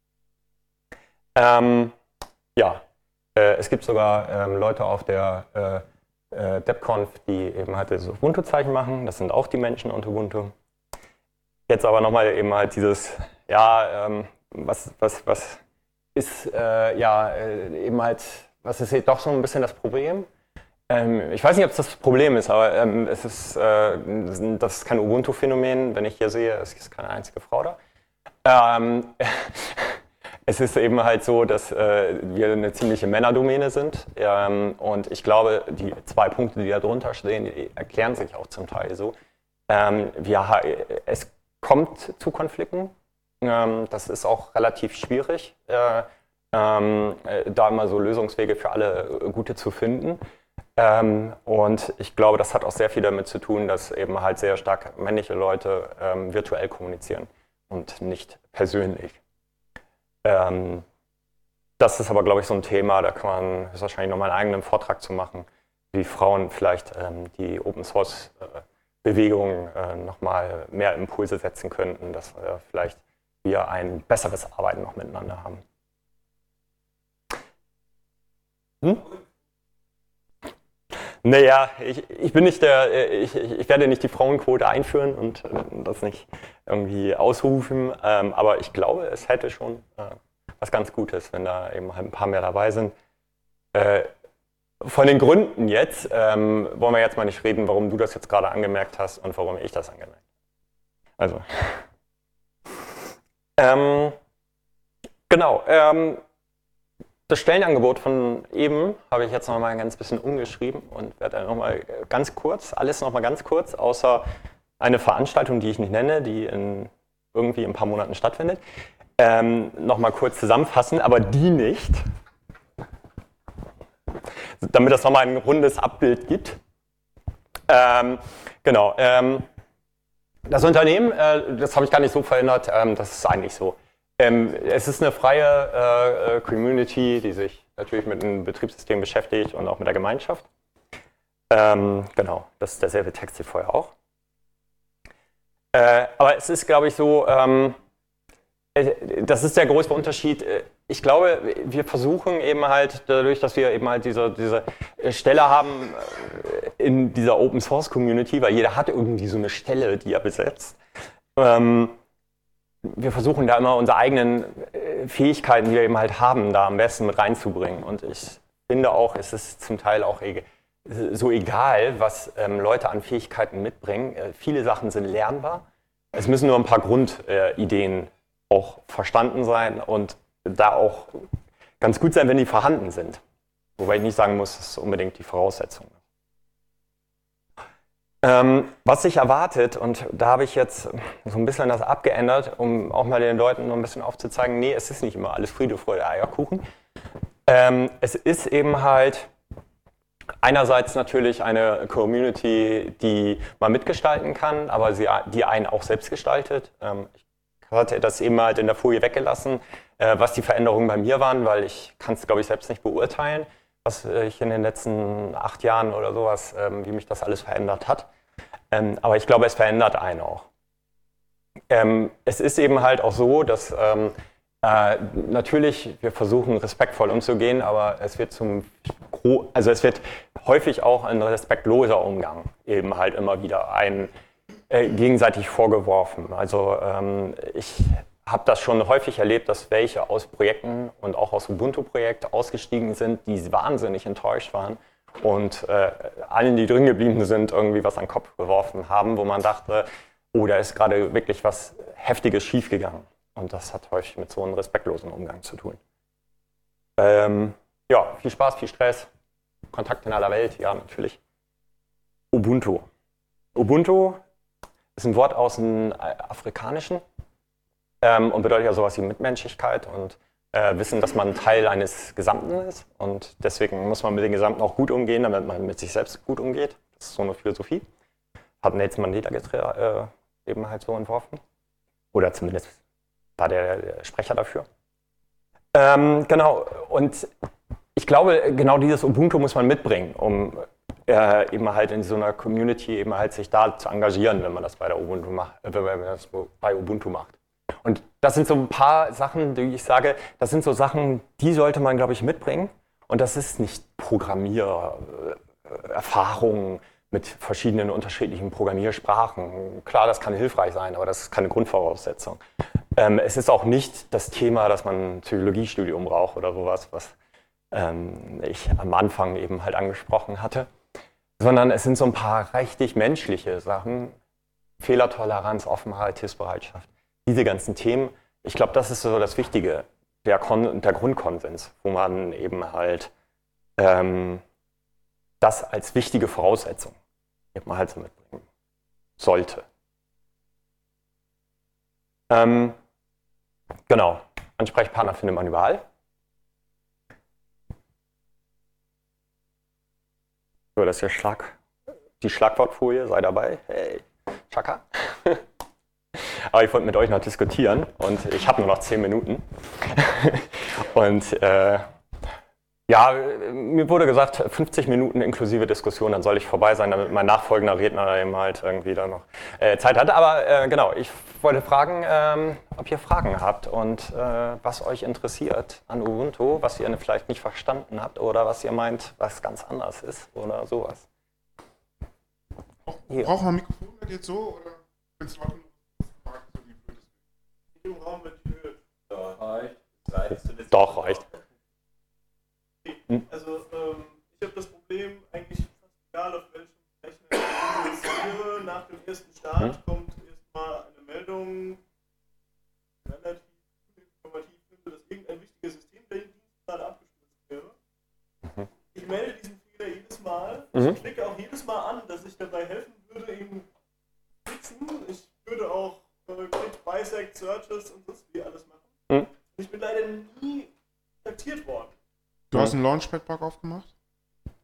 Ähm, ja, äh, es gibt sogar ähm, Leute auf der äh, Äh, DebConf, die eben halt das Ubuntu-Zeichen machen, das sind auch die Menschen unter Ubuntu. Jetzt aber nochmal eben halt dieses, ja, ähm, was, was, was ist, äh, ja, äh, eben halt, was ist doch so ein bisschen das Problem? Ähm, ich weiß nicht, ob es das Problem ist, aber ähm, es ist, äh, das ist kein Ubuntu-Phänomen, wenn ich hier sehe, es ist keine einzige Frau da. Ähm, Es ist eben halt so, dass äh, wir eine ziemliche Männerdomäne sind ähm, und ich glaube, die zwei Punkte, die da drunter stehen, die erklären sich auch zum Teil so. Ähm, wir, es kommt zu Konflikten, ähm, das ist auch relativ schwierig, äh, ähm, da immer so Lösungswege für alle gute zu finden. Ähm, und ich glaube, das hat auch sehr viel damit zu tun, dass eben halt sehr stark männliche Leute ähm, virtuell kommunizieren und nicht persönlich. Ähm, das ist aber, glaube ich, so ein Thema, da kann man wahrscheinlich noch mal einen eigenen Vortrag zu machen, wie Frauen vielleicht ähm, die Open-Source-Bewegung äh, noch mal mehr Impulse setzen könnten, dass äh, vielleicht wir ein besseres Arbeiten noch miteinander haben. Hm? Naja, ich, ich bin nicht der, ich, ich werde nicht die Frauenquote einführen und äh, das nicht irgendwie ausrufen, ähm, aber ich glaube, es hätte schon äh, was ganz Gutes, wenn da eben halt ein paar mehr dabei sind. Äh, von den Gründen jetzt ähm, wollen wir jetzt mal nicht reden, warum du das jetzt gerade angemerkt hast und warum ich das angemerkt habe. Also, ähm, genau, ähm, das Stellenangebot von eben habe ich jetzt noch mal ein ganz bisschen umgeschrieben und werde noch mal ganz kurz, alles noch mal ganz kurz, außer eine Veranstaltung, die ich nicht nenne, die in irgendwie in ein paar Monaten stattfindet, ähm, noch mal kurz zusammenfassen, aber die nicht. damit das nochmal ein rundes Abbild gibt. Ähm, genau. Ähm, das Unternehmen, äh, das habe ich gar nicht so verändert, ähm, das ist eigentlich so. Ähm, es ist eine freie äh, Community, die sich natürlich mit dem Betriebssystem beschäftigt und auch mit der Gemeinschaft. Ähm, genau, das ist derselbe Text wie vorher auch. Äh, aber es ist, glaube ich, so, ähm, das ist der größte Unterschied. Ich glaube, wir versuchen eben halt, dadurch, dass wir eben halt diese, diese Stelle haben in dieser Open Source Community, weil jeder hat irgendwie so eine Stelle, die er besetzt. Ähm, wir versuchen da immer unsere eigenen Fähigkeiten, die wir eben halt haben, da am besten mit reinzubringen. Und ich finde auch, es ist zum Teil auch so egal, was ähm, Leute an Fähigkeiten mitbringen. Äh, viele Sachen sind lernbar. Es müssen nur ein paar Grundideen äh, auch verstanden sein und da auch ganz gut sein, wenn die vorhanden sind. Wobei ich nicht sagen muss, das ist unbedingt die Voraussetzung. Ähm, was sich erwartet, und da habe ich jetzt so ein bisschen das abgeändert, um auch mal den Leuten noch ein bisschen aufzuzeigen, nee, es ist nicht immer alles Friede, Freude, Eierkuchen. Ähm, es ist eben halt einerseits natürlich eine Community, die man mitgestalten kann, aber sie, die einen auch selbst gestaltet. Ähm, ich hatte das eben halt in der Folie weggelassen, äh, was die Veränderungen bei mir waren, weil ich kann es, glaube ich, selbst nicht beurteilen, was ich in den letzten acht Jahren oder sowas, ähm, wie mich das alles verändert hat. Ähm, aber ich glaube, es verändert einen auch. Ähm, es ist eben halt auch so, dass ähm, äh, natürlich wir versuchen, respektvoll umzugehen, aber es wird zum Gro- also es wird häufig auch ein respektloser Umgang eben halt immer wieder ein äh, gegenseitig vorgeworfen. Also ähm, ich habe das schon häufig erlebt, dass welche aus Projekten und auch aus Ubuntu-Projekt ausgestiegen sind, die wahnsinnig enttäuscht waren und äh, allen, die drin geblieben sind, irgendwie was an den Kopf geworfen haben, wo man dachte, oh, da ist gerade wirklich was Heftiges schiefgegangen. Und das hat häufig mit so einem respektlosen Umgang zu tun. Ähm, ja, viel Spaß, viel Stress, Kontakt in aller Welt, ja, natürlich. Ubuntu. Ubuntu ist ein Wort aus dem Afrikanischen ähm, und bedeutet ja sowas wie Mitmenschlichkeit und äh, wissen, dass man Teil eines Gesamten ist. Und deswegen muss man mit dem Gesamten auch gut umgehen, damit man mit sich selbst gut umgeht. Das ist so eine Philosophie. Hat Nelson Mandela getre- äh, eben halt so entworfen. Oder zumindest war der, der Sprecher dafür. Ähm, genau, und ich glaube, genau dieses Ubuntu muss man mitbringen, um äh, eben halt in so einer Community eben halt sich da zu engagieren, wenn man das bei der Ubuntu macht, äh, wenn man das bei Ubuntu macht. Und das sind so ein paar Sachen, die ich sage, das sind so Sachen, die sollte man, glaube ich, mitbringen. Und das ist nicht Programmiererfahrung mit verschiedenen unterschiedlichen Programmiersprachen. Klar, das kann hilfreich sein, aber das ist keine Grundvoraussetzung. Ähm, es ist auch nicht das Thema, dass man ein Psychologiestudium braucht oder sowas, was ähm, ich am Anfang eben halt angesprochen hatte. Sondern es sind so ein paar richtig menschliche Sachen. Fehlertoleranz, Offenheit, Hilfsbereitschaft. Diese ganzen Themen. Ich glaube, das ist so das Wichtige, der, Kon- der Grundkonsens, wo man eben halt ähm, das als wichtige Voraussetzung eben halt so mitbringen sollte. Ähm, genau, Ansprechpartner findet man überall. So, das ist der Schlag, die Schlagwortfolie, sei dabei. Hey, Chaka. Aber ich wollte mit euch noch diskutieren und ich habe nur noch zehn Minuten. Und äh, ja, mir wurde gesagt, fünfzig Minuten inklusive Diskussion, dann soll ich vorbei sein, damit mein nachfolgender Redner eben halt irgendwie da noch äh, Zeit hat. Aber äh, genau, ich wollte fragen, ähm, ob ihr Fragen habt und äh, was euch interessiert an Ubuntu, was ihr vielleicht nicht verstanden habt oder was ihr meint, was ganz anders ist oder sowas. Hier. Brauchen wir ein Mikrofon jetzt so? Oder willst du Leute noch fragen, so wie blöd ist? Im Raum wird gehört. Ja, reicht. Reicht. Doch, reicht. Hm? Also, ähm, ich habe das Problem eigentlich fast egal, auf welchem Rechner ich investiere. Nach dem ersten Start hm? kommt erstmal eine Meldung, relativ informativ finde, dass irgendein wichtiges System der Dienst gerade abgestürzt wäre. Mhm. Ich melde diesen Fehler jedes Mal. Mhm. Ich klicke auch jedes Mal an, dass ich dabei helfen würde, ihn zu fixen. Ich würde auch äh, Click, Bisect, Searches und das wie alles machen. Mhm. Ich bin leider nie kontaktiert worden. Du hast einen Launchpad-Bug aufgemacht?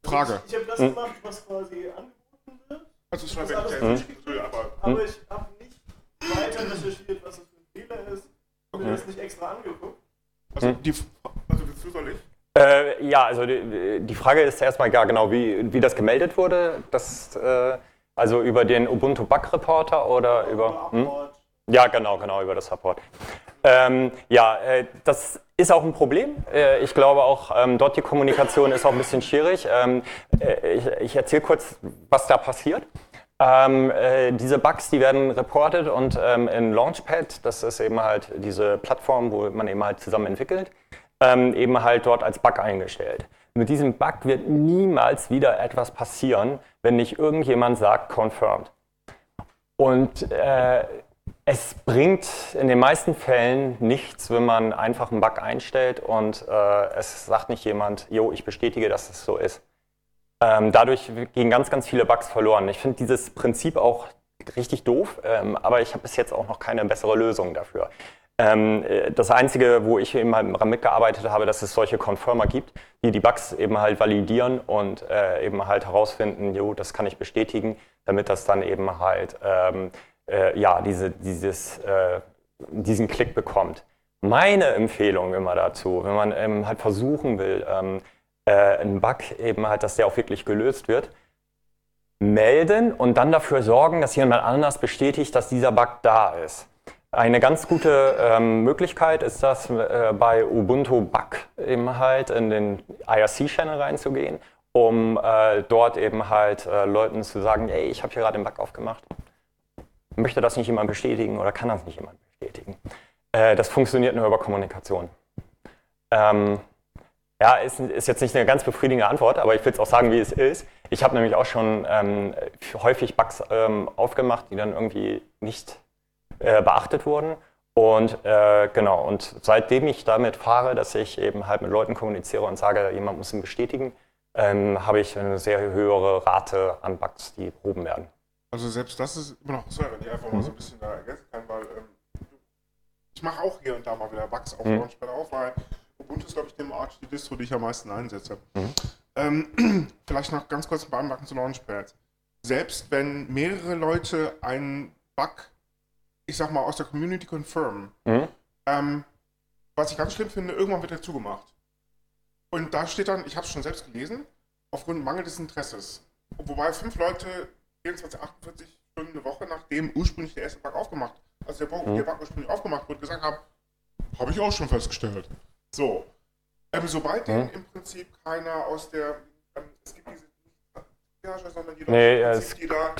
Frage. Ich, ich habe das Hm. gemacht, was quasi angeboten wird. Also es Das ist ist alles schon richtig. aber Aber ich habe nicht weiter recherchiert, was das für ein Fehler ist. Und mir Mhm. das nicht extra angeguckt. also die also wie soll ich? Äh, ja, also die, die Frage ist erstmal ja genau, wie, wie das gemeldet wurde. Das, äh, also über den Ubuntu Bug Reporter oder über. Hm? Ja, genau, genau, über das Support. Ähm, ja, äh, das ist auch ein Problem. Äh, ich glaube auch, ähm, dort die Kommunikation ist auch ein bisschen schwierig. Ähm, äh, ich ich erzähle kurz, was da passiert. Ähm, äh, diese Bugs, die werden reported und ähm, in Launchpad, das ist eben halt diese Plattform, wo man eben halt zusammen entwickelt, ähm, eben halt dort als Bug eingestellt. Mit diesem Bug wird niemals wieder etwas passieren, wenn nicht irgendjemand sagt confirmed. Und äh, es bringt in den meisten Fällen nichts, wenn man einfach einen Bug einstellt und äh, es sagt nicht jemand, jo, ich bestätige, dass es so ist. Ähm, dadurch gehen ganz, ganz viele Bugs verloren. Ich finde dieses Prinzip auch richtig doof, ähm, aber ich habe bis jetzt auch noch keine bessere Lösung dafür. Ähm, das Einzige, wo ich eben halt daran mitgearbeitet habe, dass es solche Confirmer gibt, die die Bugs eben halt validieren und äh, eben halt herausfinden, jo, das kann ich bestätigen, damit das dann eben halt ähm, äh, ja, diese, dieses, äh, diesen Klick bekommt. Meine Empfehlung immer dazu, wenn man ähm, halt versuchen will, ähm, äh, einen Bug eben halt, dass der auch wirklich gelöst wird, melden und dann dafür sorgen, dass jemand anders bestätigt, dass dieser Bug da ist. Eine ganz gute ähm, Möglichkeit ist das, äh, bei Ubuntu Bug eben halt in den I R C-Channel reinzugehen, um äh, dort eben halt äh, Leuten zu sagen, ey, ich habe hier gerade einen Bug aufgemacht. Möchte das nicht jemand bestätigen oder kann das nicht jemand bestätigen? Äh, das funktioniert nur über Kommunikation. Ähm, ja, ist, ist jetzt nicht eine ganz befriedigende Antwort, aber ich will es auch sagen, wie es ist. Ich habe nämlich auch schon ähm, häufig Bugs ähm, aufgemacht, die dann irgendwie nicht äh, beachtet wurden. Und äh, genau, und seitdem ich damit fahre, dass ich eben halt mit Leuten kommuniziere und sage, jemand muss ihn bestätigen, ähm, habe ich eine sehr höhere Rate an Bugs, die behoben werden. Also selbst das ist immer noch so, wenn ich einfach mal so ein bisschen da ergänzen kann, weil ähm, ich mache auch hier und da mal wieder Bugs auf Mhm. Launchpad auf, weil Ubuntu ist, glaube ich, dem Arch die Distro, die ich am meisten einsetze. Mhm. Ähm, vielleicht noch ganz kurz ein paar Anmerkungen zu Launchpad. Selbst wenn mehrere Leute einen Bug, ich sag mal, aus der Community confirmen, Mhm. ähm, was ich ganz schlimm finde, irgendwann wird er zugemacht. Und da steht dann, ich habe es schon selbst gelesen, aufgrund mangelndes Interesses. Wobei fünf Leute vierundzwanzig, achtundvierzig Stunden eine Woche, nachdem ursprünglich der erste Bug aufgemacht, also der Bug, Mhm. der Bug ursprünglich aufgemacht wurde, gesagt haben, habe ich auch schon festgestellt. So. Ähm, sobald Mhm. denn im Prinzip keiner aus der, ähm, es gibt diese, ja, sondern jeder, Nee, im äh, Prinzip jeder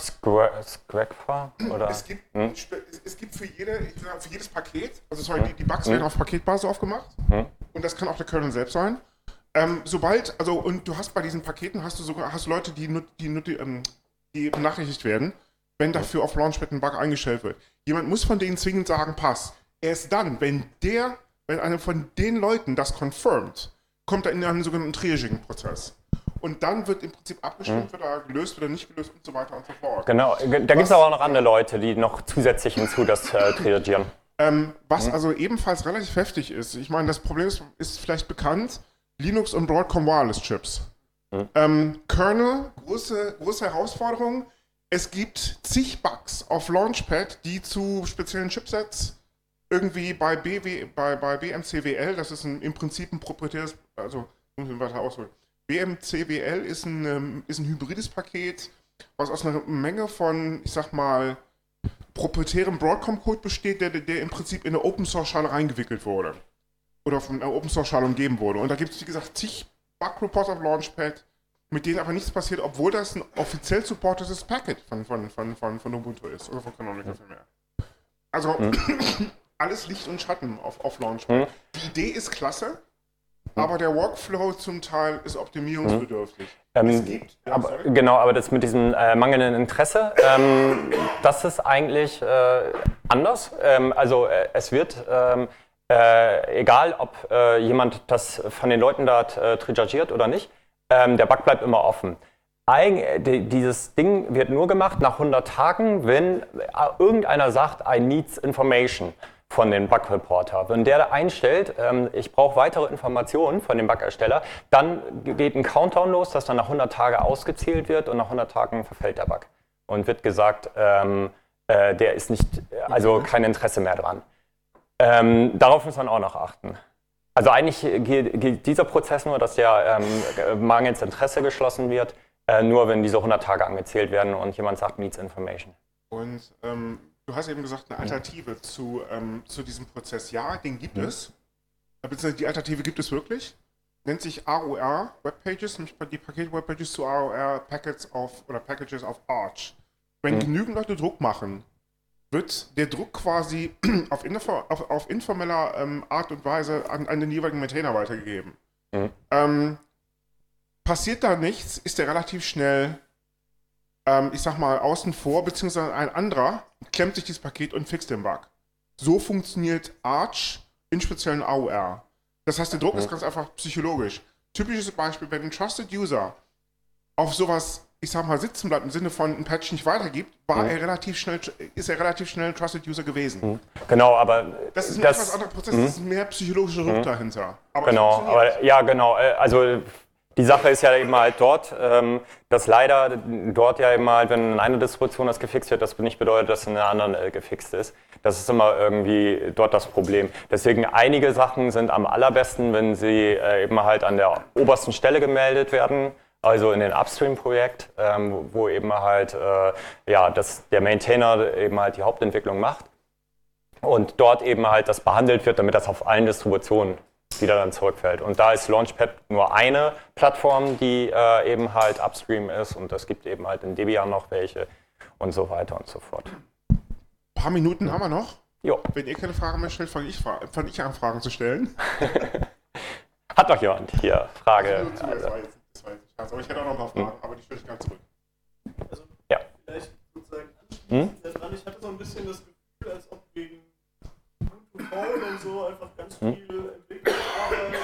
Scragfar oder? es gibt, Hm? es, es gibt für, jede, ich sag, für jedes Paket, also sorry, die, die Bugs Hm? werden auf Paketbasis aufgemacht Hm? und das kann auch der Kernel selbst sein. Ähm, sobald, also und du hast bei diesen Paketen, hast du sogar hast Leute, die, nur- die, nur die, ähm, die benachrichtigt werden, wenn dafür auf Launchpad ein Bug eingestellt wird. Jemand muss von denen zwingend sagen, pass. Erst dann, wenn der, wenn einer von den Leuten das confirmt, kommt er in einen sogenannten Triaging-Prozess. Und dann wird im Prinzip abgestimmt, wird er gelöst, wird er nicht gelöst und so weiter und so fort. Genau, da gibt es Was- aber auch noch andere Leute, die noch zusätzlich hinzu das äh, triagieren. Ähm, was also ebenfalls relativ heftig ist, ich meine, das Problem ist, ist vielleicht bekannt, Linux und Broadcom Wireless Chips. Hm. Ähm, Kernel, große, große Herausforderung. Es gibt zig Bugs auf Launchpad, die zu speziellen Chipsets irgendwie bei, B W, bei, bei B M C W L, das ist ein, im Prinzip ein proprietäres, also muss ich weiter ausholen. B M C W L ist ein, ähm, ist ein hybrides Paket, was aus einer Menge von, ich sag mal, proprietärem Broadcom-Code besteht, der, der im Prinzip in eine Open-Source-Schale reingewickelt wurde. Oder von einer Open-Source-Schale umgeben wurde. Und da gibt es, wie gesagt, zig Bug-Reports auf Launchpad, mit denen aber nichts passiert, obwohl das ein offiziell supportetes Packet von, von, von, von, von Ubuntu ist. Oder von Canonical vielmehr. Also, Hm. alles Licht und Schatten auf, auf Launchpad. Hm. Die Idee ist klasse, aber der Workflow zum Teil ist optimierungsbedürftig. Ähm, Es gibt, ja, aber, sorry. genau, aber das mit diesem äh, mangelnden Interesse, ähm, das ist eigentlich äh, anders. Ähm, also äh, es wird, ähm, äh, egal ob äh, jemand das von den Leuten da äh, triagiert oder nicht, ähm, der Bug bleibt immer offen. Eig die, dieses Ding wird nur gemacht nach hundert Tagen, wenn äh, irgendeiner sagt, I need information. von dem Bug-Reporter. Wenn der da einstellt, ähm, ich brauche weitere Informationen von dem Bug-Ersteller, dann geht ein Countdown los, dass dann nach hundert Tagen ausgezählt wird und nach hundert Tagen verfällt der Bug. Und wird gesagt, ähm, äh, der ist nicht, also kein Interesse mehr dran. Ähm, darauf muss man auch noch achten. Also eigentlich gilt, gilt dieser Prozess nur, dass der ähm, mangels Interesse geschlossen wird, äh, nur wenn diese hundert Tage angezählt werden und jemand sagt, needs information. Und ähm, du hast eben gesagt, eine Alternative ja. zu, ähm, zu diesem Prozess. Ja, den gibt ja. es. Beziehungsweise die Alternative gibt es wirklich. Nennt sich A O R Webpages, nämlich die Paket-Webpages zu A O R Packets of oder Packages of Arch. Wenn ja. genügend Leute Druck machen, wird der Druck quasi auf, info, auf, auf informeller ähm, Art und Weise an, an den jeweiligen Maintainer weitergegeben. Mhm. Ähm, passiert da nichts, ist der relativ schnell, ähm, ich sag mal, außen vor, beziehungsweise ein anderer klemmt sich dieses Paket und fixt den Bug. So funktioniert Arch, in speziellen A O R. Das heißt, der Druck mhm. ist ganz einfach psychologisch. Typisches Beispiel, wenn ein Trusted User auf sowas, ich sag mal, sitzen bleibt im Sinne von ein Patch nicht weitergibt, war mhm. er relativ schnell, ist er relativ schnell ein Trusted User gewesen. Mhm. Genau, aber das ist ein das, etwas anderer Prozess, mhm. das ist mehr psychologischer Druck mhm. dahinter. Aber genau, aber ja, genau. Also die Sache ist ja eben halt dort, dass leider dort ja eben halt, wenn in einer Distribution das gefixt wird, das nicht bedeutet, dass in einer anderen gefixt ist. Das ist immer irgendwie dort das Problem. Deswegen einige Sachen sind am allerbesten, wenn sie eben halt an der obersten Stelle gemeldet werden. Also in den Upstream-Projekt, ähm, wo eben halt äh, ja, das, der Maintainer eben halt die Hauptentwicklung macht und dort eben halt das behandelt wird, damit das auf allen Distributionen wieder dann zurückfällt. Und da ist Launchpad nur eine Plattform, die äh, eben halt Upstream ist und es gibt eben halt in Debian noch welche und so weiter und so fort. Ein paar Minuten haben wir noch. Jo. Wenn ihr keine Fragen mehr stellt, fange ich, fang ich an, Fragen zu stellen. Hat doch jemand hier Frage? Also, also. Aber ich hätte auch noch ein paar Fragen, hm. aber die stelle ich ganz zurück. Also, ja. vielleicht sozusagen anschließend hm? daran, ich hatte so ein bisschen das Gefühl, als ob wegen Ubuntu Phone und so einfach ganz hm? viel Entwicklungsarbeit,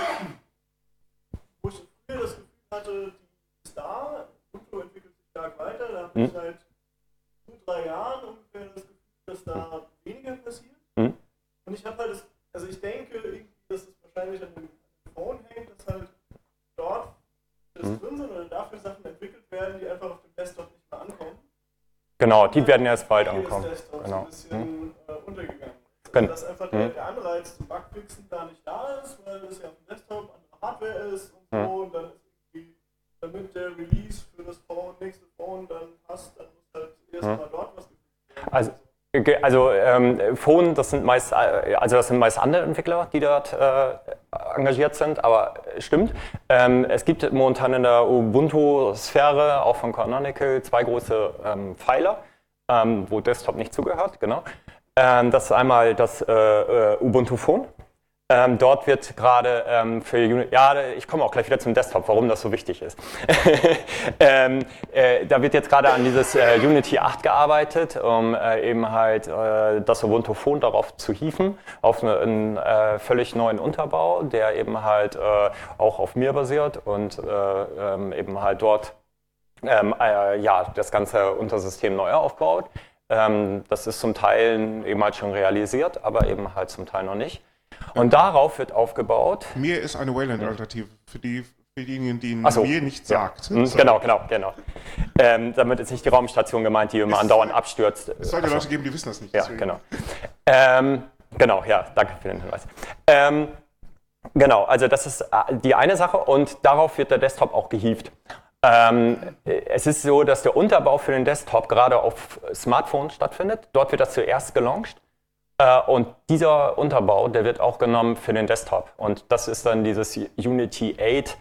wo ich früher das Gefühl hatte, die ist da, Ubuntu entwickelt sich stark weiter, da habe hm? ich seit gut drei Jahren ungefähr das Gefühl, dass da weniger passiert. Hm? Und ich habe halt, das, also ich denke, irgendwie, dass es wahrscheinlich an dem Phone hängt, dass halt dort das drin sind oder dafür Sachen entwickelt werden, die einfach auf dem Desktop nicht mehr ankommen. Genau, die werden erst bald ankommen. Das Desktop genau. so ein bisschen hm? äh, untergegangen. Also, Gen- dass einfach der, der Anreiz zum Bugfixen da nicht da ist, weil das ja auf dem Desktop andere Hardware ist und so hm? und dann ist irgendwie, damit der Release für das Phone, nächste Phone dann passt, dann muss halt erstmal hm? dort was gefunden werden. Also, Also ähm, Phone, das sind meist, also das sind meist andere Entwickler, die dort äh, engagiert sind, aber stimmt. Ähm, es gibt momentan in der Ubuntu-Sphäre, auch von Canonical, zwei große ähm, Pfeiler, ähm, wo Desktop nicht zugehört, genau. Ähm, das ist einmal das äh, äh, Ubuntu Phone. Ähm, dort wird gerade ähm, für Unity, ja, ich komme auch gleich wieder zum Desktop, warum das so wichtig ist. ähm, äh, da wird jetzt gerade an dieses äh, Unity acht gearbeitet, um äh, eben halt äh, das Ubuntu Phone darauf zu hieven, auf eine, einen äh, völlig neuen Unterbau, der eben halt äh, auch auf Mir basiert und äh, ähm, eben halt dort ähm, äh, ja, das ganze Untersystem neu aufbaut. Ähm, das ist zum Teil eben halt schon realisiert, aber eben halt zum Teil noch nicht. Und darauf wird aufgebaut. Mir ist eine Wayland-Alternative für, die, für diejenigen, die so. mir nichts ja. sagt. Mhm, genau, genau, genau. Ähm, damit ist nicht die Raumstation gemeint, die immer es andauernd soll, abstürzt. Es sollte Leute geben, die wissen das nicht. Ja, deswegen. genau. Ähm, genau, ja, danke für den Hinweis. Ähm, genau, also das ist die eine Sache und darauf wird der Desktop auch gehievt. Ähm, es ist so, dass der Unterbau für den Desktop gerade auf Smartphones stattfindet. Dort wird das zuerst gelauncht. Und dieser Unterbau, der wird auch genommen für den Desktop. Und das ist dann dieses Unity acht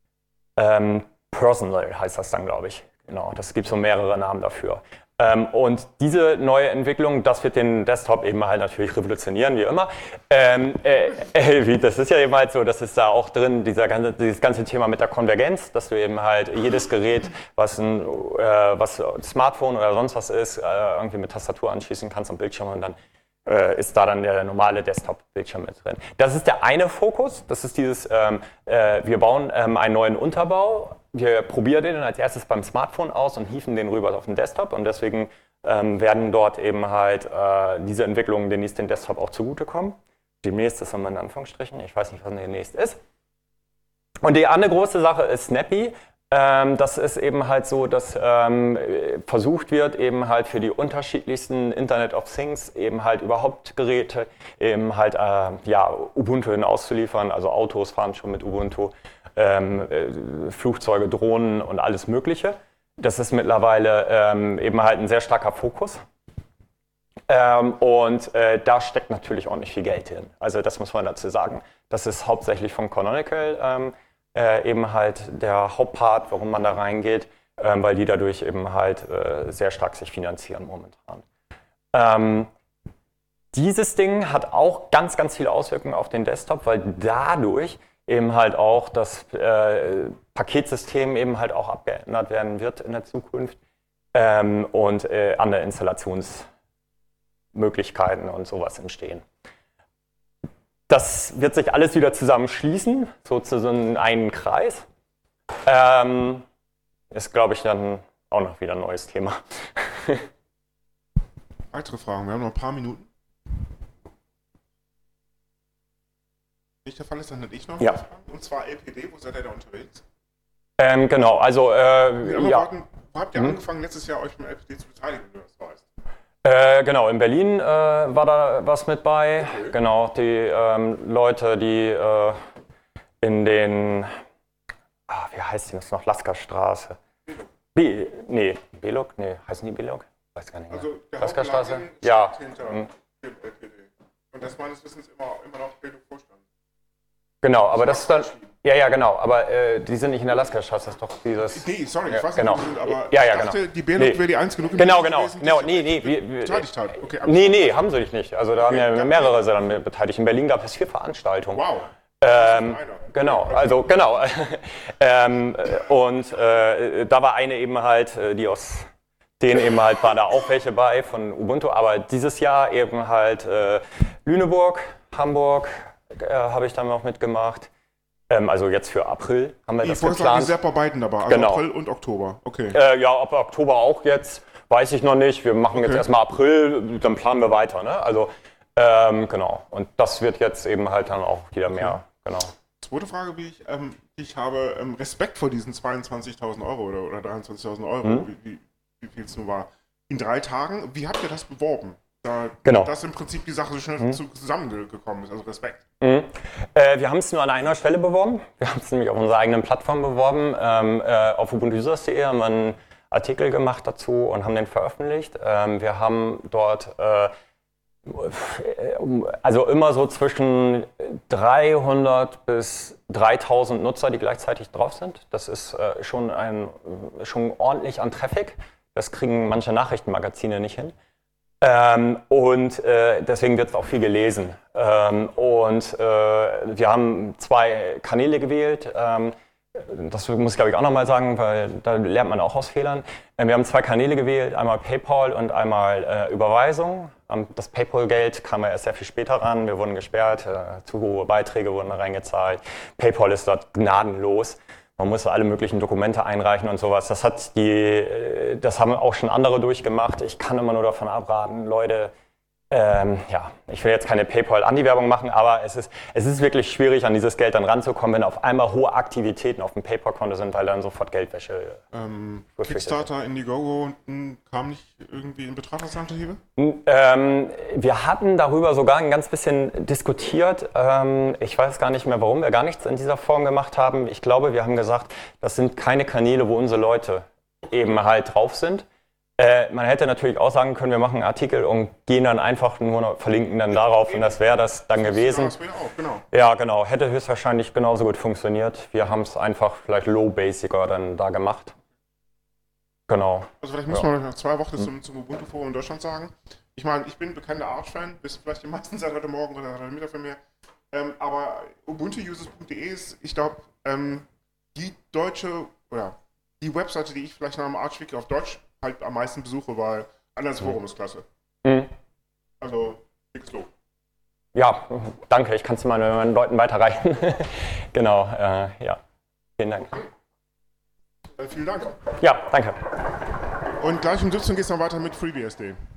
ähm, Personal, heißt das dann, glaube ich. Genau, das gibt so mehrere Namen dafür. Ähm, und diese neue Entwicklung, das wird den Desktop eben halt natürlich revolutionieren, wie immer. Ähm, äh, äh, wie, das ist ja eben halt so, das ist da auch drin, dieser ganze, dieses ganze Thema mit der Konvergenz, dass du eben halt jedes Gerät, was ein, äh, was ein Smartphone oder sonst was ist, äh, irgendwie mit Tastatur anschließen kannst am Bildschirm und dann ist da dann der normale Desktop-Bildschirm mit drin. Das ist der eine Fokus, das ist dieses, ähm, äh, wir bauen ähm, einen neuen Unterbau, wir probieren den als erstes beim Smartphone aus und hieven den rüber auf den Desktop und deswegen ähm, werden dort eben halt äh, diese Entwicklungen demnächst den Desktop auch zugutekommen. Demnächst ist immer in Anführungsstrichen, ich weiß nicht, was demnächst ist. Und die andere große Sache ist Snappy. Ähm, das ist eben halt so, dass ähm, versucht wird, eben halt für die unterschiedlichsten Internet of Things eben halt überhaupt Geräte eben halt äh, ja, Ubuntu hinauszuliefern. Also Autos fahren schon mit Ubuntu, ähm, äh, Flugzeuge, Drohnen und alles Mögliche. Das ist mittlerweile ähm, eben halt ein sehr starker Fokus. Ähm, und äh, da steckt natürlich auch nicht viel Geld hin. Also das muss man dazu sagen. Das ist hauptsächlich von Canonical ähm, äh, eben halt der Hauptpart, warum man da reingeht, ähm, weil die dadurch eben halt äh, sehr stark sich finanzieren momentan. Ähm, dieses Ding hat auch ganz, ganz viele Auswirkungen auf den Desktop, weil dadurch eben halt auch das äh, Paketsystem eben halt auch abgeändert werden wird in der Zukunft ähm, und äh, andere Installationsmöglichkeiten und sowas entstehen. Das wird sich alles wieder zusammenschließen, so zu so einem Kreis. Ähm, ist, glaube ich, dann auch noch wieder ein neues Thema. Weitere Fragen? Wir haben noch ein paar Minuten. Nicht der Fall ist, dann hätte ich noch Ja. eine Frage. Und zwar L P D, wo seid ihr da unterwegs? Ähm, genau, also äh, Ja, ja. warten, wo habt ihr Mhm. angefangen, letztes Jahr euch mit L P D zu beteiligen, wenn du das weißt? Äh, genau, in Berlin äh, war da was mit bei. Okay. Genau, die ähm, Leute, die äh, in den, ah, wie heißt die das noch, Lasker-Straße? B, nee, Belok? Nee, heißen die Belok? Weiß gar nicht mehr. Also der Lasker-Straße? Hauptladen Ja. steht hinter Mhm. dem L P D. Und das meines Wissens immer, immer noch Bildungsvorstand. Genau, aber das ist dann, ja, ja, genau, aber äh, die sind nicht in der Lasker-Straße, das ist doch dieses... Nee, sorry, Ja, ich weiß genau. nicht, wo die sind, aber Ja, ja, ich dachte, genau. die Bildung Nee. wäre die einzige genug Genau, genau, gewesen, die genau, sich nee, nee, wir, wir, beteiligt hat. Okay, aber nee, nee, haben sie dich nicht. Also da haben ja Okay, dann- mehrere daran beteiligt. In Berlin gab es vier Veranstaltungen. wow. Ähm, Einer. genau, also genau. ähm, äh, und äh, da war eine eben halt, äh, die aus denen eben halt waren da auch welche bei von Ubuntu, aber dieses Jahr eben halt äh, Lüneburg, Hamburg äh, habe ich dann noch mitgemacht. Ähm, also jetzt für April haben wir Die das Vorschlag ist geplant. sehr bei beiden dabei, also Genau. April und Oktober. Okay. Äh, ja, ob Oktober auch jetzt, weiß ich noch nicht. Wir machen jetzt Okay. erstmal April, dann planen wir weiter. Ne? Also ähm, genau. Und das wird jetzt eben halt dann auch wieder mehr. Genau. Zweite Frage, wie ich, ähm, die ich habe, ähm, Respekt vor diesen zweiundzwanzigtausend Euro oder, oder dreiundzwanzigtausend Euro, Mhm. wie, wie, wie viel es nun war, in drei Tagen. Wie habt ihr das beworben? Da, Genau. Dass im Prinzip die Sache so schnell Mhm. zu, zusammengekommen ist, also Respekt. Mhm. Äh, wir haben es nur an einer Stelle beworben. Wir haben es nämlich auf unserer eigenen Plattform beworben. Ähm, äh, auf ubuntu users punkt de haben wir einen Artikel gemacht dazu und haben den veröffentlicht. Ähm, wir haben dort äh, also immer so zwischen dreihundert bis dreitausend Nutzer, die gleichzeitig drauf sind. Das ist äh, schon, ein, schon ordentlich an Traffic. Das kriegen manche Nachrichtenmagazine nicht hin. Ähm, und äh, deswegen wird es auch viel gelesen. Ähm, und äh, wir haben zwei Kanäle gewählt. Ähm, das muss ich, glaube ich, auch nochmal sagen, weil da lernt man auch aus Fehlern. Äh, wir haben zwei Kanäle gewählt, einmal PayPal und einmal äh, Überweisung. Ähm, das PayPal-Geld kam ja erst sehr viel später ran. Wir wurden gesperrt, äh, zu hohe Beiträge wurden reingezahlt. PayPal ist dort gnadenlos. Man muss alle möglichen Dokumente einreichen und sowas. Das hat die, das haben auch schon andere durchgemacht. Ich kann immer nur davon abraten, Leute, ähm, ja, ich will jetzt keine PayPal-Anti-Werbung machen, aber es ist, es ist wirklich schwierig, an dieses Geld dann ranzukommen, wenn auf einmal hohe Aktivitäten auf dem PayPal-Konto sind, weil dann sofort Geldwäsche. Ähm, Befürchtet. Kickstarter, Indiegogo mh, kam nicht irgendwie in Betracht als Alternative? Ähm, wir hatten darüber sogar ein ganz bisschen diskutiert. Ähm, ich weiß gar nicht mehr, warum wir gar nichts in dieser Form gemacht haben. Ich glaube, wir haben gesagt, das sind keine Kanäle, wo unsere Leute eben halt drauf sind. Äh, man hätte natürlich auch sagen können, wir machen einen Artikel und gehen dann einfach nur noch, verlinken dann darauf und das wäre das dann gewesen. Ja, das wäre auch, genau. Ja, genau. Hätte höchstwahrscheinlich genauso gut funktioniert. Wir haben es einfach vielleicht low-basicer dann da gemacht. Genau. Also vielleicht muss Ja. man noch zwei Wochen zum, zum Ubuntu-Forum in Deutschland sagen. Ich meine, ich bin bekannter Arch-Fan, bis vielleicht die meisten seit heute Morgen oder heute Mittag für mir. Ähm, aber ubuntu users punkt de ist, ich glaube, ähm, die deutsche, oder die Webseite, die ich vielleicht nach dem Arch-Wiki auf Deutsch halt am meisten besuche, weil anders Forum ist klasse. Mhm. Also, dickes Lob. Ja, danke. Ich kann es meinen, meinen Leuten weiterreichen. Genau, äh, ja. Vielen Dank. Äh, vielen Dank. Ja, danke. Und gleich um siebzehn geht es dann weiter mit FreeBSD.